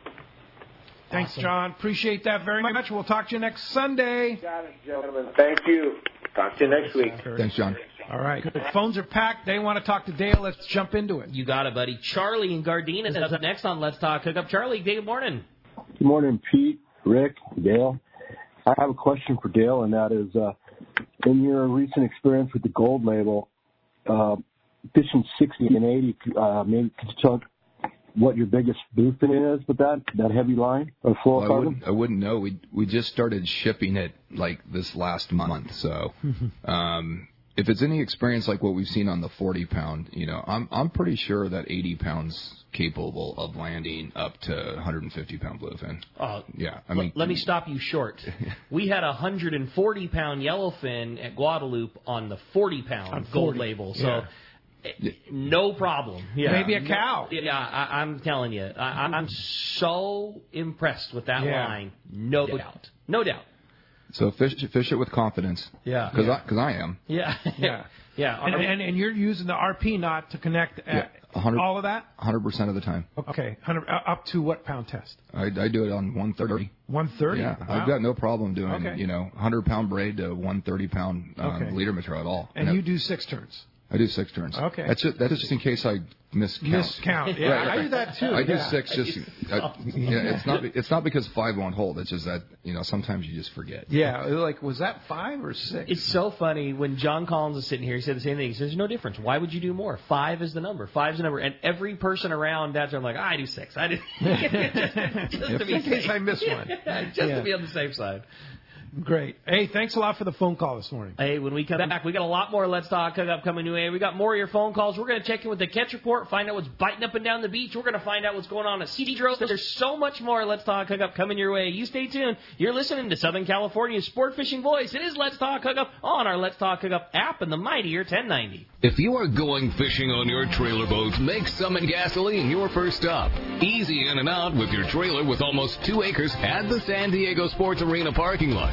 Speaker 2: Thanks, John. Appreciate that very much. We'll talk to you next Sunday.
Speaker 12: Got it, gentlemen. Thank you. Talk to you next week.
Speaker 5: Thanks, John.
Speaker 2: All right. Good. Phones are packed. They want to talk to Dale. Let's jump into it.
Speaker 4: You got it, buddy. Charlie in Gardena is up next on Let's Talk Hookup. Charlie, good morning.
Speaker 13: Good morning, Pete, Rick, Dale. I have a question for Dale, and that is, uh, in your recent experience with the Gold Label, uh, fishing sixty and eighty, uh, maybe could you talk what your biggest bluefin is with that that heavy line or fluorocarbon?
Speaker 5: Well, I wouldn't, I wouldn't know. We we just started shipping it like this last month, so. um If it's any experience like what we've seen on the forty pound, you know, I'm I'm pretty sure that eighty pounds capable of landing up to one hundred fifty pound bluefin.
Speaker 4: Uh,
Speaker 5: yeah, I
Speaker 4: l-
Speaker 5: mean,
Speaker 4: let me stop you short. We had a one hundred forty pound yellowfin at Guadalupe on the forty pound Gold Label, so
Speaker 2: yeah.
Speaker 4: no problem. Yeah.
Speaker 2: Maybe a cow.
Speaker 4: No, yeah, I, I'm telling you, I, I'm so impressed with that
Speaker 2: yeah.
Speaker 4: line. No yeah. doubt, no doubt.
Speaker 5: So fish fish it with confidence.
Speaker 4: Yeah.
Speaker 5: Because
Speaker 4: yeah.
Speaker 5: I, cause I am.
Speaker 4: Yeah.
Speaker 2: yeah.
Speaker 4: Yeah.
Speaker 2: And, and, and you're using the R P knot to connect
Speaker 5: yeah.
Speaker 2: all of that?
Speaker 5: one hundred percent of the time.
Speaker 2: Okay. one hundred, uh, up to what pound test?
Speaker 5: I, I do it on one thirty.
Speaker 2: one thirty?
Speaker 5: Yeah.
Speaker 2: Wow.
Speaker 5: I've got no problem doing,
Speaker 2: okay.
Speaker 5: you know, one hundred pound braid to one thirty pound um,
Speaker 2: okay.
Speaker 5: leader material at all.
Speaker 2: And
Speaker 5: you,
Speaker 2: you
Speaker 5: know,
Speaker 2: do six turns?
Speaker 5: I do six turns.
Speaker 2: Okay.
Speaker 5: That's just, that's just in case I miscount.
Speaker 2: Miscount. Yeah,
Speaker 5: right, right.
Speaker 2: I do that too.
Speaker 5: I do
Speaker 2: yeah.
Speaker 5: six just. I, yeah, it's not. It's not because five won't hold. It's just that you know sometimes you just forget.
Speaker 2: Yeah, like was that five or six?
Speaker 4: It's so funny when John Collins is sitting here. He said the same thing. He says, "There's no difference. Why would you do more? Five is the number. Five's the number." And every person around that's like, oh, "I do six. I do." just just to be
Speaker 2: in case
Speaker 4: safe.
Speaker 2: I miss one.
Speaker 4: just
Speaker 2: yeah.
Speaker 4: to be on the safe side.
Speaker 2: Great. Hey, thanks a lot for the phone call this morning.
Speaker 4: Hey, when we come back, we got a lot more Let's Talk Hookup coming your way. We got more of your phone calls. We're going to check in with the catch report, find out what's biting up and down the beach. We're going to find out what's going on at C D Dros. There's so much more Let's Talk Hookup coming your way. You stay tuned. You're listening to Southern California's sport fishing voice. It is Let's Talk Hookup on our Let's Talk Hookup app and the mightier ten ninety.
Speaker 10: If you are going fishing on your trailer boat, make Summit Gasoline your first stop. Easy in and out with your trailer with almost two acres at the San Diego Sports Arena parking lot.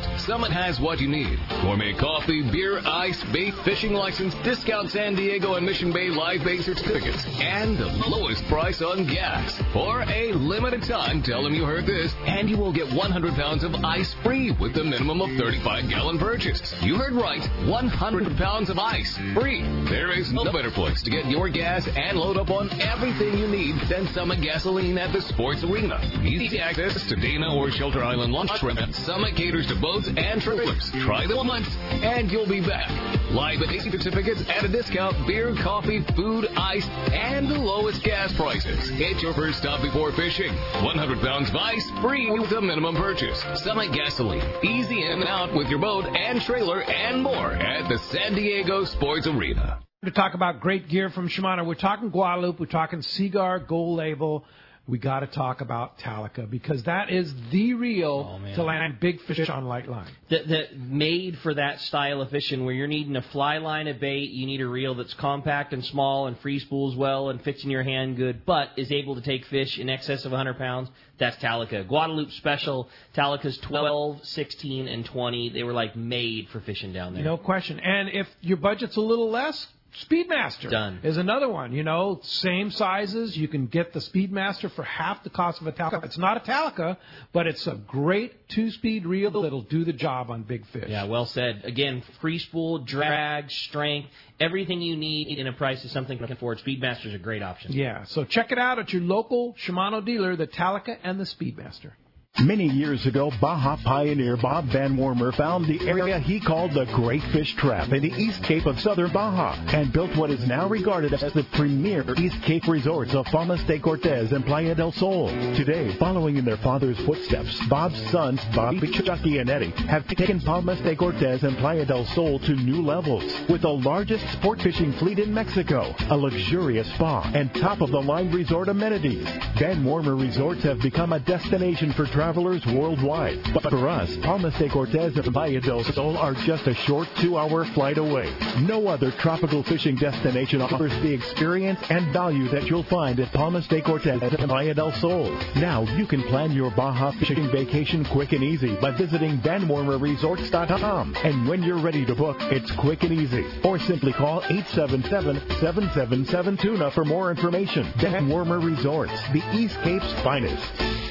Speaker 10: Summit has what you need. Gourmet coffee, beer, ice, bait, fishing license, discount San Diego and Mission Bay live bait certificates, and the lowest price on gas. For a limited time, tell them you heard this, and you will get one hundred pounds of ice free with the minimum of thirty-five gallon purchase. You heard right, one hundred pounds of ice free. There is no better place to get your gas and load up on everything you need than Summit Gasoline at the Sports Arena. Easy access to Dana or Shelter Island Launch Ramp. Summit caters to boats and trailers. Try them once, and you'll be back. Live bait certificates at a discount, beer, coffee, food, ice, and the lowest gas prices. It's your first stop before fishing. one hundred pounds of ice free with a minimum purchase. Summit Gasoline. Easy in and out with your boat and trailer and more at the San Diego Sports Arena.
Speaker 2: To talk about great gear from Shimano, we're talking Guadalupe, we're talking Seaguar, Gold Label. We got to talk about Talica because that is the reel
Speaker 4: oh,
Speaker 2: to land big fish on light line.
Speaker 4: That, that made for that style of fishing where you're needing a fly line of bait, you need a reel that's compact and small and free spools well and fits in your hand good, but is able to take fish in excess of one hundred pounds. That's Talica. Guadalupe Special, Talica's twelve, sixteen, and twenty. They were like made for fishing down there.
Speaker 2: No question. And if your budget's a little less, Speedmaster
Speaker 4: Done.
Speaker 2: is another one. You know, same sizes. You can get the Speedmaster for half the cost of a Talica. It's not a Talica, but it's a great two-speed reel that'll do the job on big fish.
Speaker 4: Yeah, well said. Again, free spool, drag, strength, everything you need in a price is something you can afford. Speedmaster's a great option.
Speaker 2: Yeah, so check it out at your local Shimano dealer, the Talica and the Speedmaster.
Speaker 3: Many years ago, Baja pioneer Bob Van Wormer found the area he called the Great Fish Trap in the East Cape of southern Baja and built what is now regarded as the premier East Cape resorts of Palmas de Cortez and Playa del Sol. Today, following in their father's footsteps, Bob's sons, Bobby, Chucky, and Eddie, have taken Palmas de Cortez and Playa del Sol to new levels with the largest sport fishing fleet in Mexico, a luxurious spa, and top-of-the-line resort amenities. Van Wormer Resorts have become a destination for travelers travelers worldwide. But for us, Palmas de Cortez and Playa del Sol are just a short two-hour flight away. No other tropical fishing destination offers the experience and value that you'll find at Palmas de Cortez and Playa del Sol. Now you can plan your Baja fishing vacation quick and easy by visiting Van Wormer Resorts dot com. And when you're ready to book, it's quick and easy. Or simply call eight seven seven, seven seven seven, tuna for more information. Van Wormer Resorts, the East Cape's finest.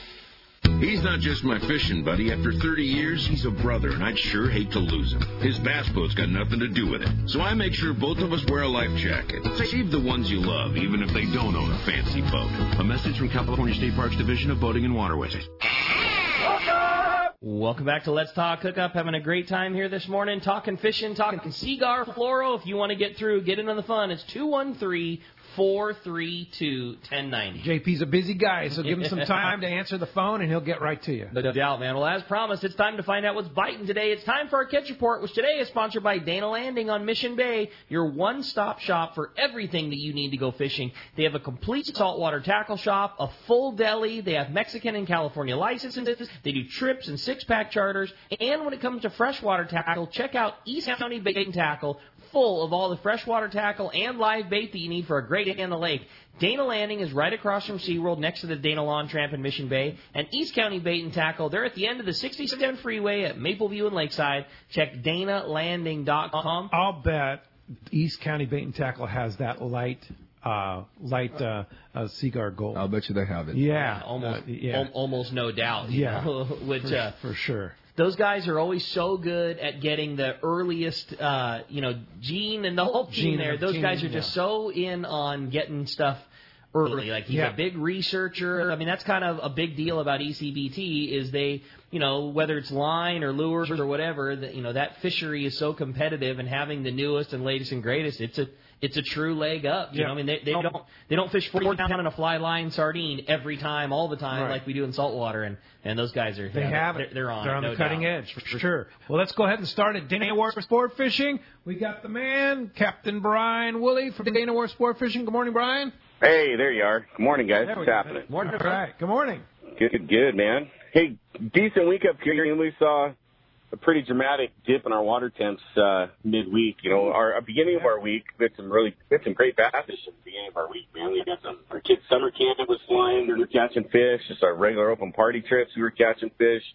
Speaker 14: He's not just my fishing buddy. After thirty years, he's a brother, and I'd sure hate to lose him. His bass boat's got nothing to do with it. So I make sure both of us wear a life jacket. Save the ones you love, even if they don't own a fancy boat. A message from California State Parks Division of Boating and Waterways.
Speaker 4: Welcome back to Let's Talk Hookup. Having a great time here this morning, talking fishing, talking Seaguar Fluoro. If you want to get through, get in on the fun. It's two one three, four three two, one zero nine zero.
Speaker 2: J P's a busy guy, so give him some time to answer the phone, and he'll get right to you.
Speaker 4: No doubt, man. Well, as promised, it's time to find out what's biting today. It's time for our Catch Report, which today is sponsored by Dana Landing on Mission Bay, your one-stop shop for everything that you need to go fishing. They have a complete saltwater tackle shop, a full deli. They have Mexican and California licenses. They do trips and six-pack charters. And when it comes to freshwater tackle, check out East County Bait and Tackle, full of all the freshwater tackle and live bait that you need for a great day on the lake. Dana Landing is right across from SeaWorld next to the Dana Lawn Tramp in Mission Bay. And East County Bait and Tackle, they're at the end of the sixty-seven freeway at Mapleview and Lakeside. Check dana landing dot com.
Speaker 2: I'll bet East County Bait and Tackle has that light uh, light uh, uh, Seaguar Gold.
Speaker 5: I'll bet you they have it.
Speaker 2: Yeah.
Speaker 4: Almost,
Speaker 2: uh, yeah.
Speaker 4: almost no doubt.
Speaker 2: Yeah.
Speaker 4: Know, which,
Speaker 2: for,
Speaker 4: uh,
Speaker 2: for sure.
Speaker 4: Those guys are always so good at getting the earliest, uh, you know, Gene and the whole team
Speaker 2: Gene,
Speaker 4: there. Those
Speaker 2: Gene,
Speaker 4: guys are
Speaker 2: yeah.
Speaker 4: just so in on getting stuff early. Like, he's
Speaker 2: yeah.
Speaker 4: a big researcher. I mean, that's kind of a big deal about E C B T is they, you know, whether it's line or lures or whatever, that, you know, that fishery is so competitive, and having the newest and latest and greatest, it's a it's a true leg up. You
Speaker 2: yeah.
Speaker 4: know, I mean, they, they don't they don't fish four pound in a fly line sardine every time, all the time,
Speaker 2: right.
Speaker 4: like we do in saltwater, and, and those guys are
Speaker 2: they
Speaker 4: yeah,
Speaker 2: have
Speaker 4: they're,
Speaker 2: it.
Speaker 4: they're on
Speaker 2: they're on
Speaker 4: no
Speaker 2: the cutting
Speaker 4: doubt.
Speaker 2: edge for sure. Well, let's go ahead and start at Dana War Sport Fishing. We got the man, Captain Brian Woolley from Dana War Sport Fishing. Good morning, Brian.
Speaker 15: Hey, there you are. Good morning, guys.
Speaker 2: There
Speaker 15: What's
Speaker 2: we
Speaker 15: happening?
Speaker 2: Go. Morning. All right. Good morning.
Speaker 15: Good, good, man. Hey, decent week up here, and we saw a pretty dramatic dip in our water temps uh, midweek. You know, our, our beginning of our week, we had some really, we had some great bass fishing at the beginning of our week, man. We got some, our kids' summer camp was flying, we were catching fish. Just our regular open party trips, we were catching fish.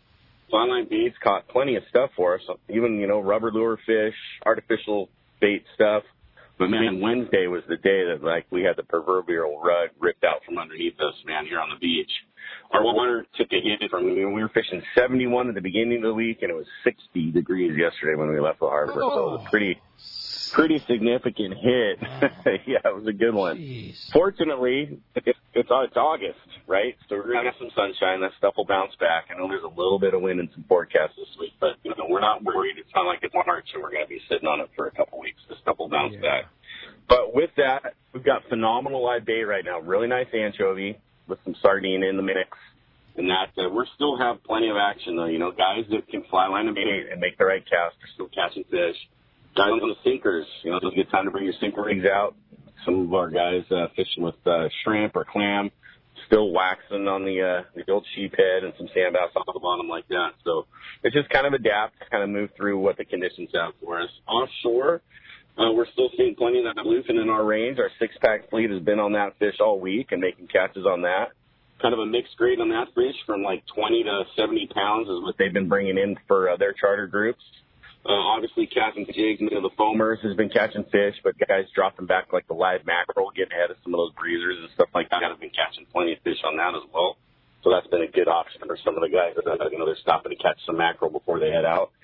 Speaker 15: flyline baits caught plenty of stuff for us, even, you know, rubber lure fish, artificial bait stuff. But, man, Wednesday was the day that, like, we had the proverbial rug ripped out from underneath us, man, here on the beach. Our water took a hit from, we were fishing seventy-one at the beginning of the week, and it was sixty degrees yesterday when we left the harbor. Oh. So it was pretty, pretty significant hit. Yeah, it was a good one. Jeez. Fortunately, it's, it's, it's August, right? So we're going to have some sunshine. That stuff will bounce back. I know there's a little bit of wind and some forecasts this week, but, you know, we're not worried. It's not like it's March, and we're going to be sitting on it for a couple weeks. This stuff will bounce yeah. back. But with that, we've got phenomenal live bait right now. Really nice anchovy with some sardine in the mix. And that uh, we're still have plenty of action, though. You know, guys that can fly line and bait and make the right cast are still catching fish. Guys on the sinkers, you know, it's a good time to bring your sinker rigs out. Some of our guys uh, fishing with uh, shrimp or clam, still waxing on the uh, the old sheephead and some sand bass off the bottom like that. So it's just kind of adapt, kind of move through what the conditions have for us. Offshore, uh, we're still seeing plenty of that bluefin in our range. Our six-pack fleet has been on that fish all week and making catches on that. Kind of a mixed grade on that fish from like twenty to seventy pounds is what they've been bringing in for uh, their charter groups. Uh, obviously, catching jigs into the foamers has been catching fish, but guys dropping back like the live mackerel, getting ahead of some of those breezers and stuff like that have been catching plenty of fish on that as well. So that's been a good option for some of the guys that, you know, they're stopping to catch some mackerel before they head out.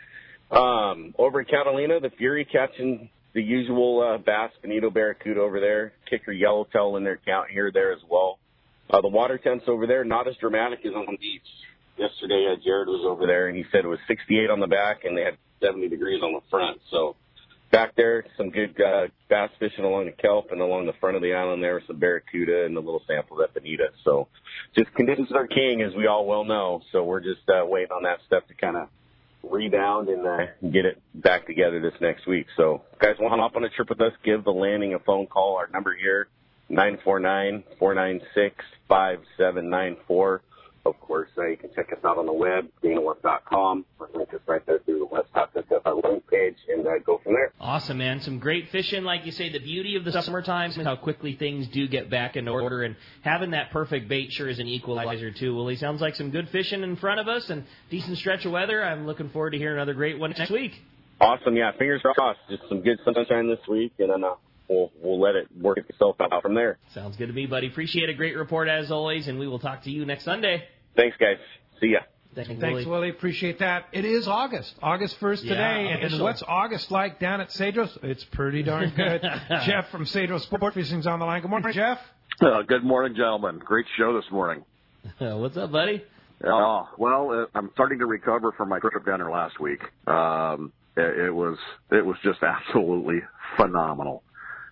Speaker 15: Um, over at Catalina, the Fury catching the usual uh, bass, bonito, barracuda over there, kicker, yellowtail in their count here, there as well. Uh, the water temps over there, not as dramatic as on the beach. Yesterday, uh, Jared was over there, and he said it was sixty-eight on the back, and they had seventy degrees on the front. So back there, some good uh, bass fishing along the kelp, and along the front of the island there, some barracuda and a little sample of that bonita. So just conditions are king, as we all well know. So we're just uh, waiting on that stuff to kind of rebound and uh, get it back together this next week. So guys want to hop on a trip with us, give the landing a phone call. Our number here, nine four nine, four nine six, five seven nine four. Of course, uh, you can check us out on the web, dana west dot com, or link us right there through the West Top link page, and uh, go from there.
Speaker 4: Awesome, man. Some great fishing. Like you say, the beauty of the summertime is how quickly things do get back in order, and having that perfect bait sure is an equalizer, too. Well, he sounds like some good fishing in front of us and decent stretch of weather. I'm looking forward to hearing another great one next week.
Speaker 15: Awesome, yeah. Fingers crossed. Just some good sunshine this week, and then uh, we'll, we'll let it work itself out from there.
Speaker 4: Sounds good to me, buddy. Appreciate a great report, as always, and we will talk to you next Sunday.
Speaker 15: Thanks, guys. See ya.
Speaker 2: Thanks, Willie. Willie. Appreciate that. It is August. August first today. Yeah, and, and what's August like down at Cedros? It's pretty darn good. Jeff from Cedros Sport Fishing's on the line. Good morning, Jeff.
Speaker 16: Uh, good morning, gentlemen. Great show this morning.
Speaker 4: What's up, buddy?
Speaker 16: Uh, well, uh, I'm starting to recover from my trip down there last week. Um, it, it was it was just absolutely phenomenal.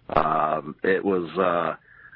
Speaker 16: Um, it was, uh,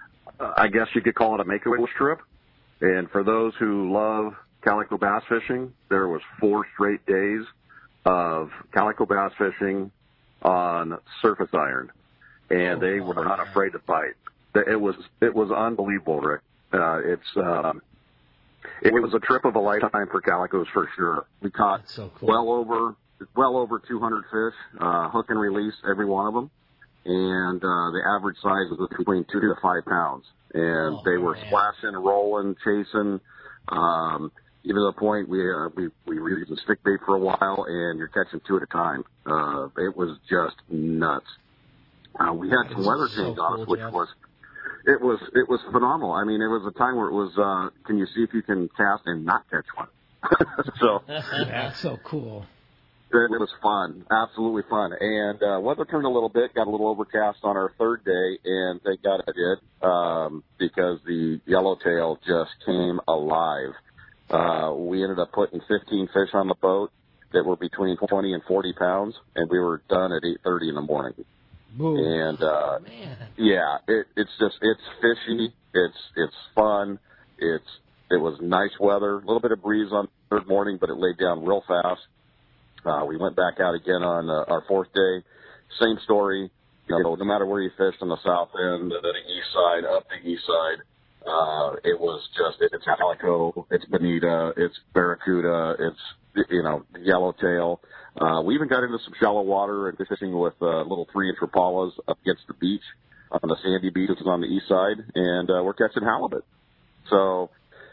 Speaker 16: I guess you could call it a make-a-wish trip. And for those who love calico bass fishing, there was four straight days of calico bass fishing on surface iron, and they were not afraid to bite. It was it was unbelievable, Rick. Uh, it's um, it was a trip of a lifetime for calicos for sure. We caught so cool. well over well over two hundred fish, uh, hook and release every one of them, and uh, the average size was between two to five pounds. And oh, they were man. splashing, rolling, chasing, um, even to the point we, uh, we, we were using stick bait for a while, and you're catching two at a time. Uh, it was just nuts. Uh, we had some weather change so on us, cool, which Jeff. was, it was, it was phenomenal. I mean, it was a time where it was, uh, can you see if you can cast and not catch one? so.
Speaker 2: That's so cool.
Speaker 16: It was fun, absolutely fun. And uh, weather turned a little bit, got a little overcast on our third day, and thank God it did, um, because the yellowtail just came alive. Uh, we ended up putting fifteen fish on the boat that were between twenty and forty pounds, and we were done at eight thirty in the morning.
Speaker 2: Ooh.
Speaker 16: And, uh,
Speaker 2: oh, man.
Speaker 16: yeah, it, it's just, it's fishy, it's it's fun, it's it was nice weather, a little bit of breeze on the third morning, but it laid down real fast. Uh, we went back out again on uh, our fourth day. Same story. You know, no matter where you fished on the south end, the, the east side, up the east side, uh, it was just, it's calico, it's bonita, it's barracuda, it's, you know, yellowtail. Uh, we even got into some shallow water and fishing with uh, little three-inch rapalas up against the beach on the sandy beach, which is on the east side, and uh, we're catching halibut. So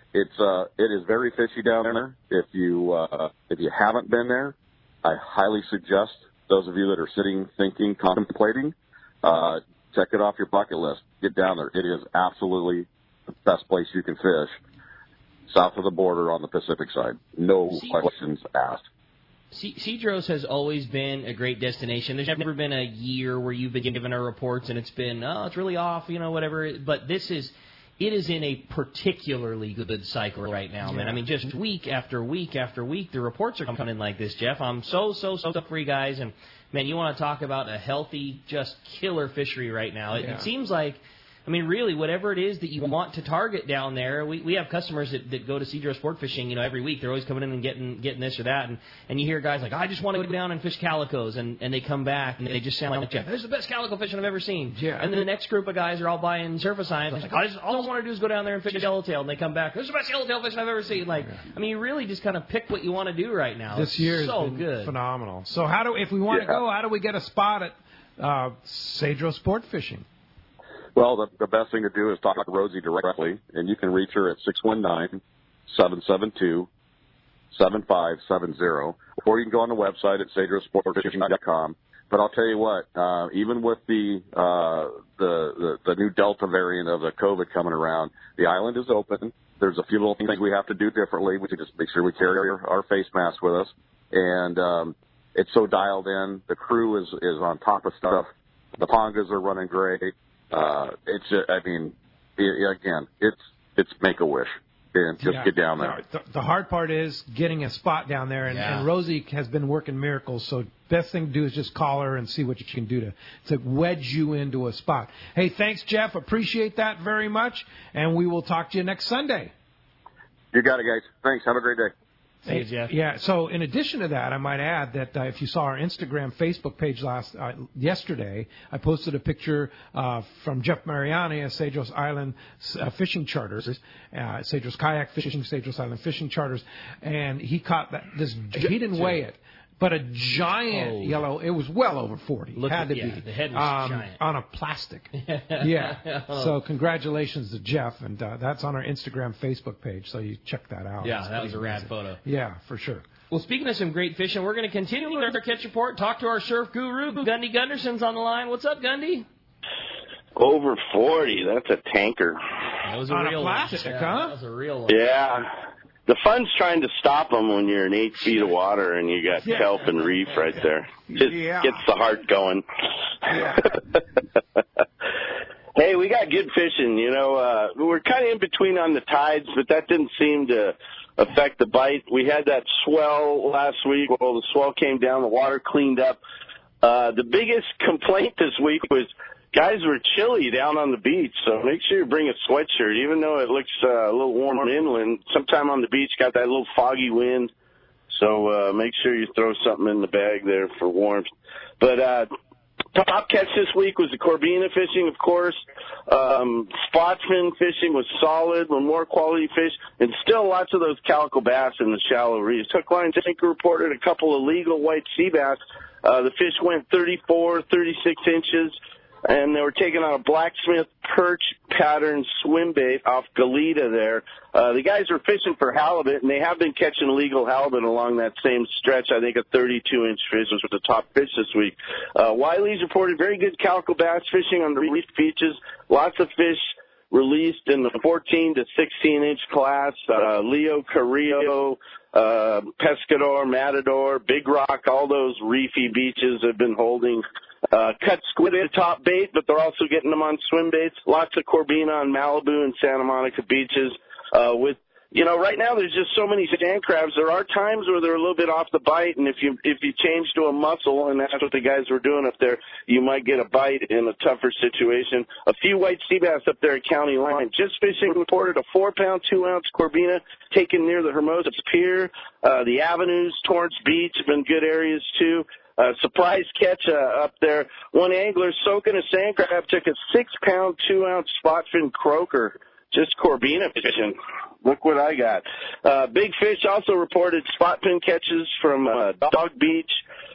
Speaker 16: it's uh, it is very fishy down there. If you uh, if you haven't been there, I highly suggest those of you that are sitting, thinking, contemplating, uh, check it off your bucket list. Get down there. It is absolutely the best place you can fish south of the border on the Pacific side. No questions asked.
Speaker 4: Cedros has always been a great destination. There's never been a year where you've been given our reports and it's been, oh, it's really off, you know, whatever. But this is, it is in a particularly good cycle right now, man. I mean, just week after week after week, the reports are coming in like this, Jeff. I'm so, so, so for you guys. And, man, you want to talk about a healthy, just killer fishery right now. It,
Speaker 2: Yeah.
Speaker 4: it seems like, I mean, really, whatever it is that you want to target down there, we, we have customers that, that go to Cedros Sport Fishing, you know, every week. They're always coming in and getting getting this or that. And, and you hear guys like, I just want to go down and fish calicos. And, and they come back and they just sound like Jeff. This is the best calico fishing I've ever seen.
Speaker 2: Yeah.
Speaker 4: And then the next group of guys are all buying surface irons. Like, I just, all I want to do is go down there and fish yellowtail. And they come back, this is the best yellowtail fishing I've ever seen. Like, I mean, you really just kind of pick what you want to do right now.
Speaker 2: This
Speaker 4: It's
Speaker 2: year
Speaker 4: so
Speaker 2: has been
Speaker 4: good.
Speaker 2: phenomenal. So how do if we want
Speaker 16: Yeah.
Speaker 2: to go, how do we get a spot at uh, Cedros Sport Fishing?
Speaker 16: Well, the, the best thing to do is talk to Rosie directly, and you can reach her at six one nine, seven seven two, seven five seven zero, or you can go on the website at cedros sport fishing dot com. But I'll tell you what, uh, even with the, uh, the the the new Delta variant of the COVID coming around, the island is open. There's a few little things we have to do differently. We can just make sure we carry our, our face mask with us, and um, it's so dialed in. The crew is is on top of stuff. The pongas are running great. Uh, it's, uh, I mean, it, again, it's, it's make a wish and just
Speaker 2: Yeah.
Speaker 16: get down there.
Speaker 2: No, the, the hard part is getting a spot down there, and,
Speaker 16: Yeah.
Speaker 2: and Rosie has been working miracles. So best thing to do is just call her and see what you can do to to wedge you into a spot. Hey, thanks, Jeff. Appreciate that very much, and we will talk to you next Sunday.
Speaker 16: You got it, guys. Thanks. Have a great day.
Speaker 4: See you, Jeff.
Speaker 2: Yeah. So in addition to that, I might add that uh, if you saw our Instagram, Facebook page last uh, yesterday, I posted a picture uh, from Jeff Mariani at Cedros Island uh, Fishing Charters, uh, Cedros Kayak Fishing, Cedros Island Fishing Charters, and he caught that. This he didn't weigh it, but a giant
Speaker 4: Oh.
Speaker 2: yellow. It was well over forty.
Speaker 4: Look
Speaker 2: Had
Speaker 4: at-
Speaker 2: to
Speaker 4: yeah,
Speaker 2: be.
Speaker 4: the head was
Speaker 2: um,
Speaker 4: giant.
Speaker 2: on a plastic. Yeah. So congratulations to Jeff, and uh, that's on our Instagram, Facebook page. So you check that out.
Speaker 4: Yeah,
Speaker 2: It's
Speaker 4: that was
Speaker 2: pretty
Speaker 4: a rad
Speaker 2: amazing.
Speaker 4: photo.
Speaker 2: Yeah, for sure.
Speaker 4: Well, speaking of some great fishing, we're going to continue with our catch report. Talk to our surf guru, Gundy Gunderson's on the line. What's up, Gundy?
Speaker 17: Over forty. That's a tanker.
Speaker 4: That was a
Speaker 2: On a
Speaker 4: real
Speaker 2: plastic,
Speaker 4: one. Yeah,
Speaker 2: huh?
Speaker 4: That was a real one.
Speaker 17: Yeah. The fun's trying to stop them when you're in eight feet of water and you got
Speaker 4: Yeah.
Speaker 17: kelp and reef right there. Just
Speaker 4: Yeah.
Speaker 17: gets the heart going. Hey, we got good fishing. You know, uh, we're kind of in between on the tides, but that didn't seem to affect the bite. We had that swell last week. Well, the swell came down, the water cleaned up. Uh, the biggest complaint this week was guys were chilly down on the beach, so make sure you bring a sweatshirt, even though it looks uh, a little warm inland. Sometime on the beach, got that little foggy wind, so uh, make sure you throw something in the bag there for warmth. But uh, top catch this week was the Corbina fishing, of course. Um, Spotsman fishing was solid, with more quality fish, and still lots of those calico bass in the shallow reefs. Hook Line Sinker reported a couple of legal white sea bass. Uh, the fish went thirty-four, thirty-six inches, and they were taking on a blacksmith perch pattern swim bait off Goleta there. Uh, the guys were fishing for halibut, and they have been catching legal halibut along that same stretch. I think a thirty-two inch fish was the top fish this week. Uh, Wiley's reported very good calico bass fishing on the reef beaches. Lots of fish released in the fourteen to sixteen inch class. Uh, Leo Carrillo, uh, Pescador, Matador, Big Rock, all those reefy beaches have been holding. Uh, cut squid at top bait, but they're also getting them on swim baits. Lots of Corbina on Malibu and Santa Monica beaches. Uh, with, you know, right now there's just so many sand crabs. There are times where they're a little bit off the bite, and if you, if you change to a mussel, and that's what the guys were doing up there, you might get a bite in a tougher situation. A few white sea bass up there at County Line. Just Fishing reported a four pound, two ounce Corbina taken near the Hermosa Pier. Uh, the Avenues, Torrance Beach have been good areas too. Uh, surprise catch uh, up there. One angler soaking a sand crab took a six pound, two ounce spotfin croaker. Just Corbina fishing. Look what I got. Uh, Big Fish also reported spot pin catches from uh, Dog Beach.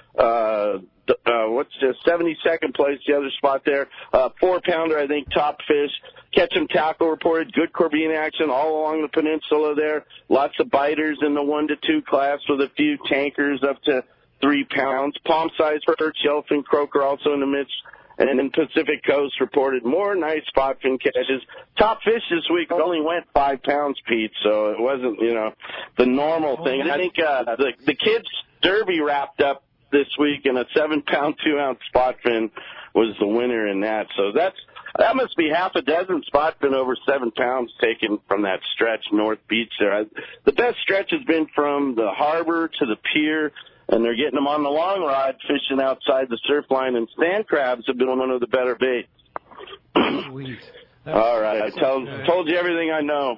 Speaker 17: Uh, uh, what's the seventy-second place, the other spot there. Uh, four pounder, I think, top fish. Ketchum Tackle reported good Corvina action all along the peninsula there. Lots of biters in the one to two class with a few tankers up to three pounds. Palm-sized perch, yellowfin croaker also in the midst. And then Pacific Coast reported more nice spot fin catches. Top fish this week only went five pounds, Pete, so it wasn't, you know, the normal thing. I think uh, the, the kids' derby wrapped up this week, and a seven-pound, two-ounce spot fin was the winner in that. So that's that must be half a dozen spot fin over seven pounds taken from that stretch North Beach there. I, the best stretch has been from the harbor to the pier, and they're getting them on the long rod, fishing outside the surf line, and sand crabs have been one of the better baits.
Speaker 18: Sweet.
Speaker 17: All right, I told, told you everything I know.
Speaker 18: no,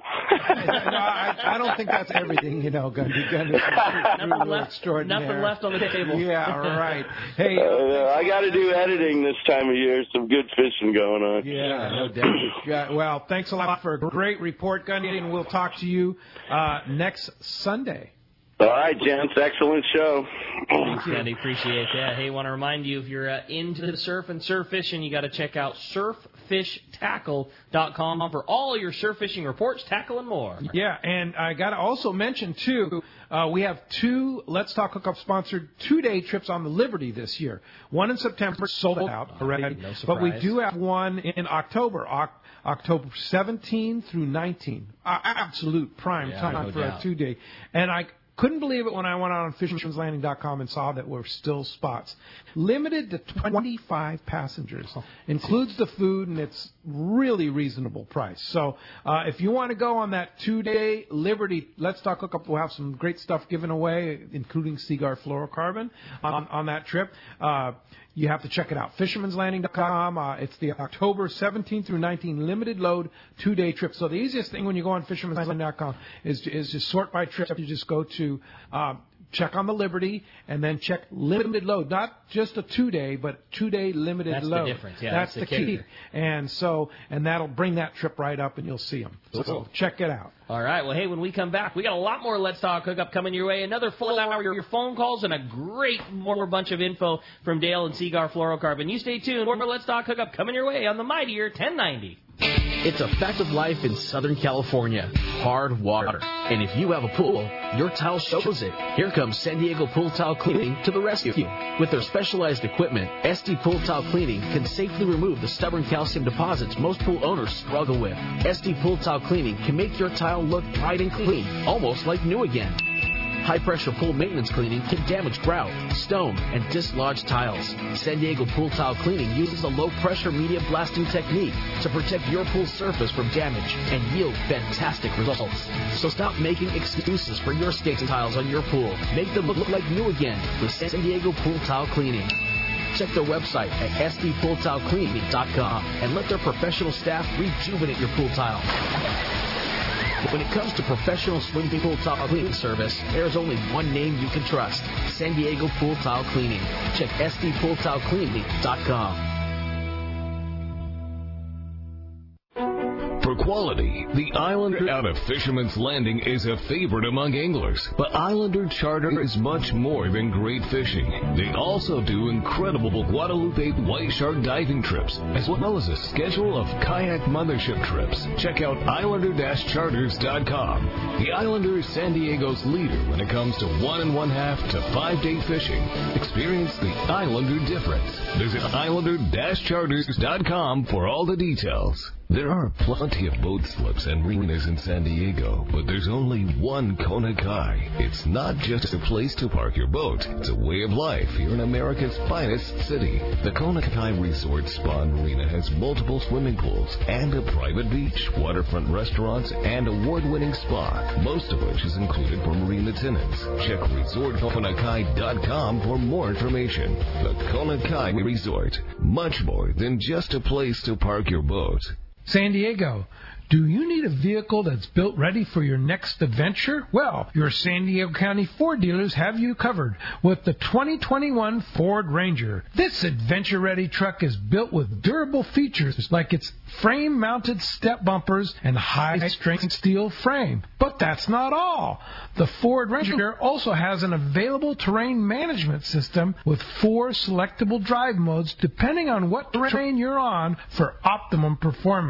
Speaker 18: I, I don't think that's everything you know, Gundy. Gundy
Speaker 4: nothing, left, nothing left on the table.
Speaker 18: Yeah, right. Hey,
Speaker 17: uh, I got to do editing this time of year. Some good fishing going on.
Speaker 18: Yeah, no doubt. Yeah, well, thanks a lot for a great report, Gundy, and we'll talk to you uh, next Sunday.
Speaker 17: All right, gents. Excellent show.
Speaker 4: Thanks, Andy. Appreciate that. Hey, want to remind you, if you're uh, into the surf and surf fishing, you got to check out surf fish tackle dot com for all your surf fishing reports, tackle, and more.
Speaker 18: Yeah, and I got to also mention, too, uh, we have two Let's Talk Hookup sponsored two-day trips on the Liberty this year. One in September, sold out already,
Speaker 4: no
Speaker 18: but we do have one in October, October seventeenth through nineteenth. Uh, absolute prime
Speaker 4: yeah,
Speaker 18: time
Speaker 4: no
Speaker 18: for
Speaker 4: doubt.
Speaker 18: a two-day. And I couldn't believe it when I went out on fisherman's landing dot com and saw that there were still spots. Limited to twenty-five passengers. Includes the food, and it's really reasonable price. So uh, if you want to go on that two-day Liberty Let's Talk Hookup, we'll have some great stuff given away, including Seaguar fluorocarbon on, on that trip. Uh, you have to check it out. fisherman's landing dot com. Uh, it's the October seventeenth through nineteenth limited load two-day trip. So the easiest thing when you go on fisherman's landing dot com is, is just sort by trip. You just go to uh, check on the Liberty and then check limited load. Not just a two-day, but two-day limited
Speaker 4: that's
Speaker 18: load.
Speaker 4: That's the difference. Yeah,
Speaker 18: that's,
Speaker 4: that's
Speaker 18: the,
Speaker 4: the
Speaker 18: key. And so, and that'll bring that trip right up, and you'll see them. So
Speaker 4: cool.
Speaker 18: Check it out.
Speaker 4: All right. Well, hey, when we come back, we got a lot more Let's Talk Hookup coming your way. Another full hour of your phone calls and a great more bunch of info from Dale and Seaguar Fluorocarbon. You stay tuned. More Let's Talk Hookup coming your way on the mightier ten ninety.
Speaker 19: It's a fact of life in Southern California. Hard water. And if you have a pool, your tile shows it. Here comes San Diego Pool Tile Cleaning to the rescue. With their specialized equipment, S D Pool Tile Cleaning can safely remove the stubborn calcium deposits most pool owners struggle with. S D Pool Tile Cleaning can make your tile look bright and clean, almost like new again. High-pressure pool maintenance cleaning can damage grout, stone, and dislodge tiles. San Diego Pool Tile Cleaning uses a low-pressure media blasting technique to protect your pool surface from damage and yield fantastic results. So stop making excuses for your skating tiles on your pool. Make them look like new again with San Diego Pool Tile Cleaning. Check their website at S D pool tile cleaning dot com and let their professional staff rejuvenate your pool tile. When it comes to professional swimming pool tile cleaning service, there's only one name you can trust: San Diego Pool Tile Cleaning. Check S D pool tile cleaning dot com.
Speaker 10: For quality, the Islander out of Fisherman's Landing is a favorite among anglers. But Islander Charter is much more than great fishing. They also do incredible Guadalupe white shark diving trips, as well as a schedule of kayak mothership trips. Check out islander charters dot com. The Islander is San Diego's leader when it comes to one and one half to five day fishing. Experience the Islander difference. Visit islander charters dot com for all the details. There are plenty of boat slips and marinas in San Diego, but there's only one Kona Kai. It's not just a place to park your boat. It's a way of life here in America's finest city. The Kona Kai Resort Spa and Marina has multiple swimming pools and a private beach, waterfront restaurants, and award-winning spa, most of which is included for marina tenants. Check resort kona kai dot com for more information. The Kona Kai Resort, much more than just a place to park your boat.
Speaker 2: San Diego, do you need a vehicle that's built ready for your next adventure? Well, your San Diego County Ford dealers have you covered with the twenty twenty-one Ford Ranger. This adventure-ready truck is built with durable features like its frame-mounted step bumpers and high-strength steel frame. But that's not all. The Ford Ranger also has an available terrain management system with four selectable drive modes depending on what terrain you're on for optimum performance.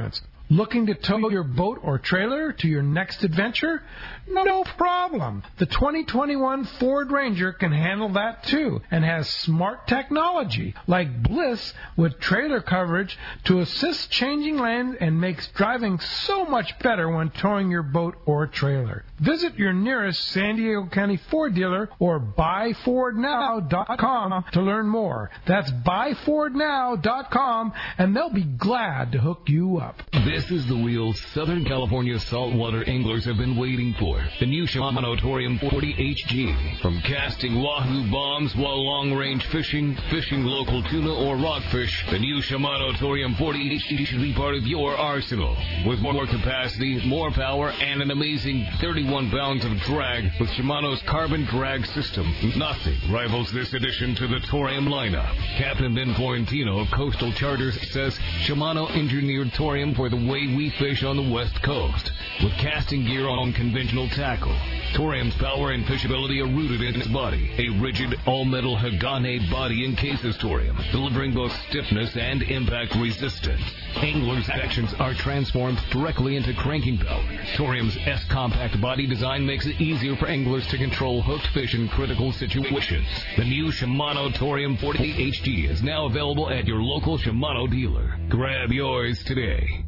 Speaker 2: Looking to tow your boat or trailer to your next adventure? No problem. The twenty twenty-one Ford Ranger can handle that too and has smart technology like Bliss with trailer coverage to assist changing lanes and makes driving so much better when towing your boat or trailer. Visit your nearest San Diego County Ford dealer or buy ford now dot com to learn more. That's buy ford now dot com and they'll be glad to hook you up.
Speaker 10: This is the wheel Southern California saltwater anglers have been waiting for. The new Shimano Torium forty H G. From casting wahoo bombs while long-range fishing, fishing local tuna or rockfish, the new Shimano Torium forty H G should be part of your arsenal. With more capacity, more power, and an amazing thirty-one pounds of drag with Shimano's carbon drag system, nothing rivals this addition to the Torium lineup. Captain Ben Florentino of Coastal Charters says Shimano engineered Torium for the way we fish on the West Coast, with casting gear on conventional tackle. Torium's power and fishability are rooted in its body. A rigid, all-metal Hagane body encases Torium, delivering both stiffness and impact resistance. Anglers' actions are transformed directly into cranking power. Torium's S-compact body design makes it easier for anglers to control hooked fish in critical situations. The new Shimano Torium forty H G is now available at your local Shimano dealer. Grab yours today.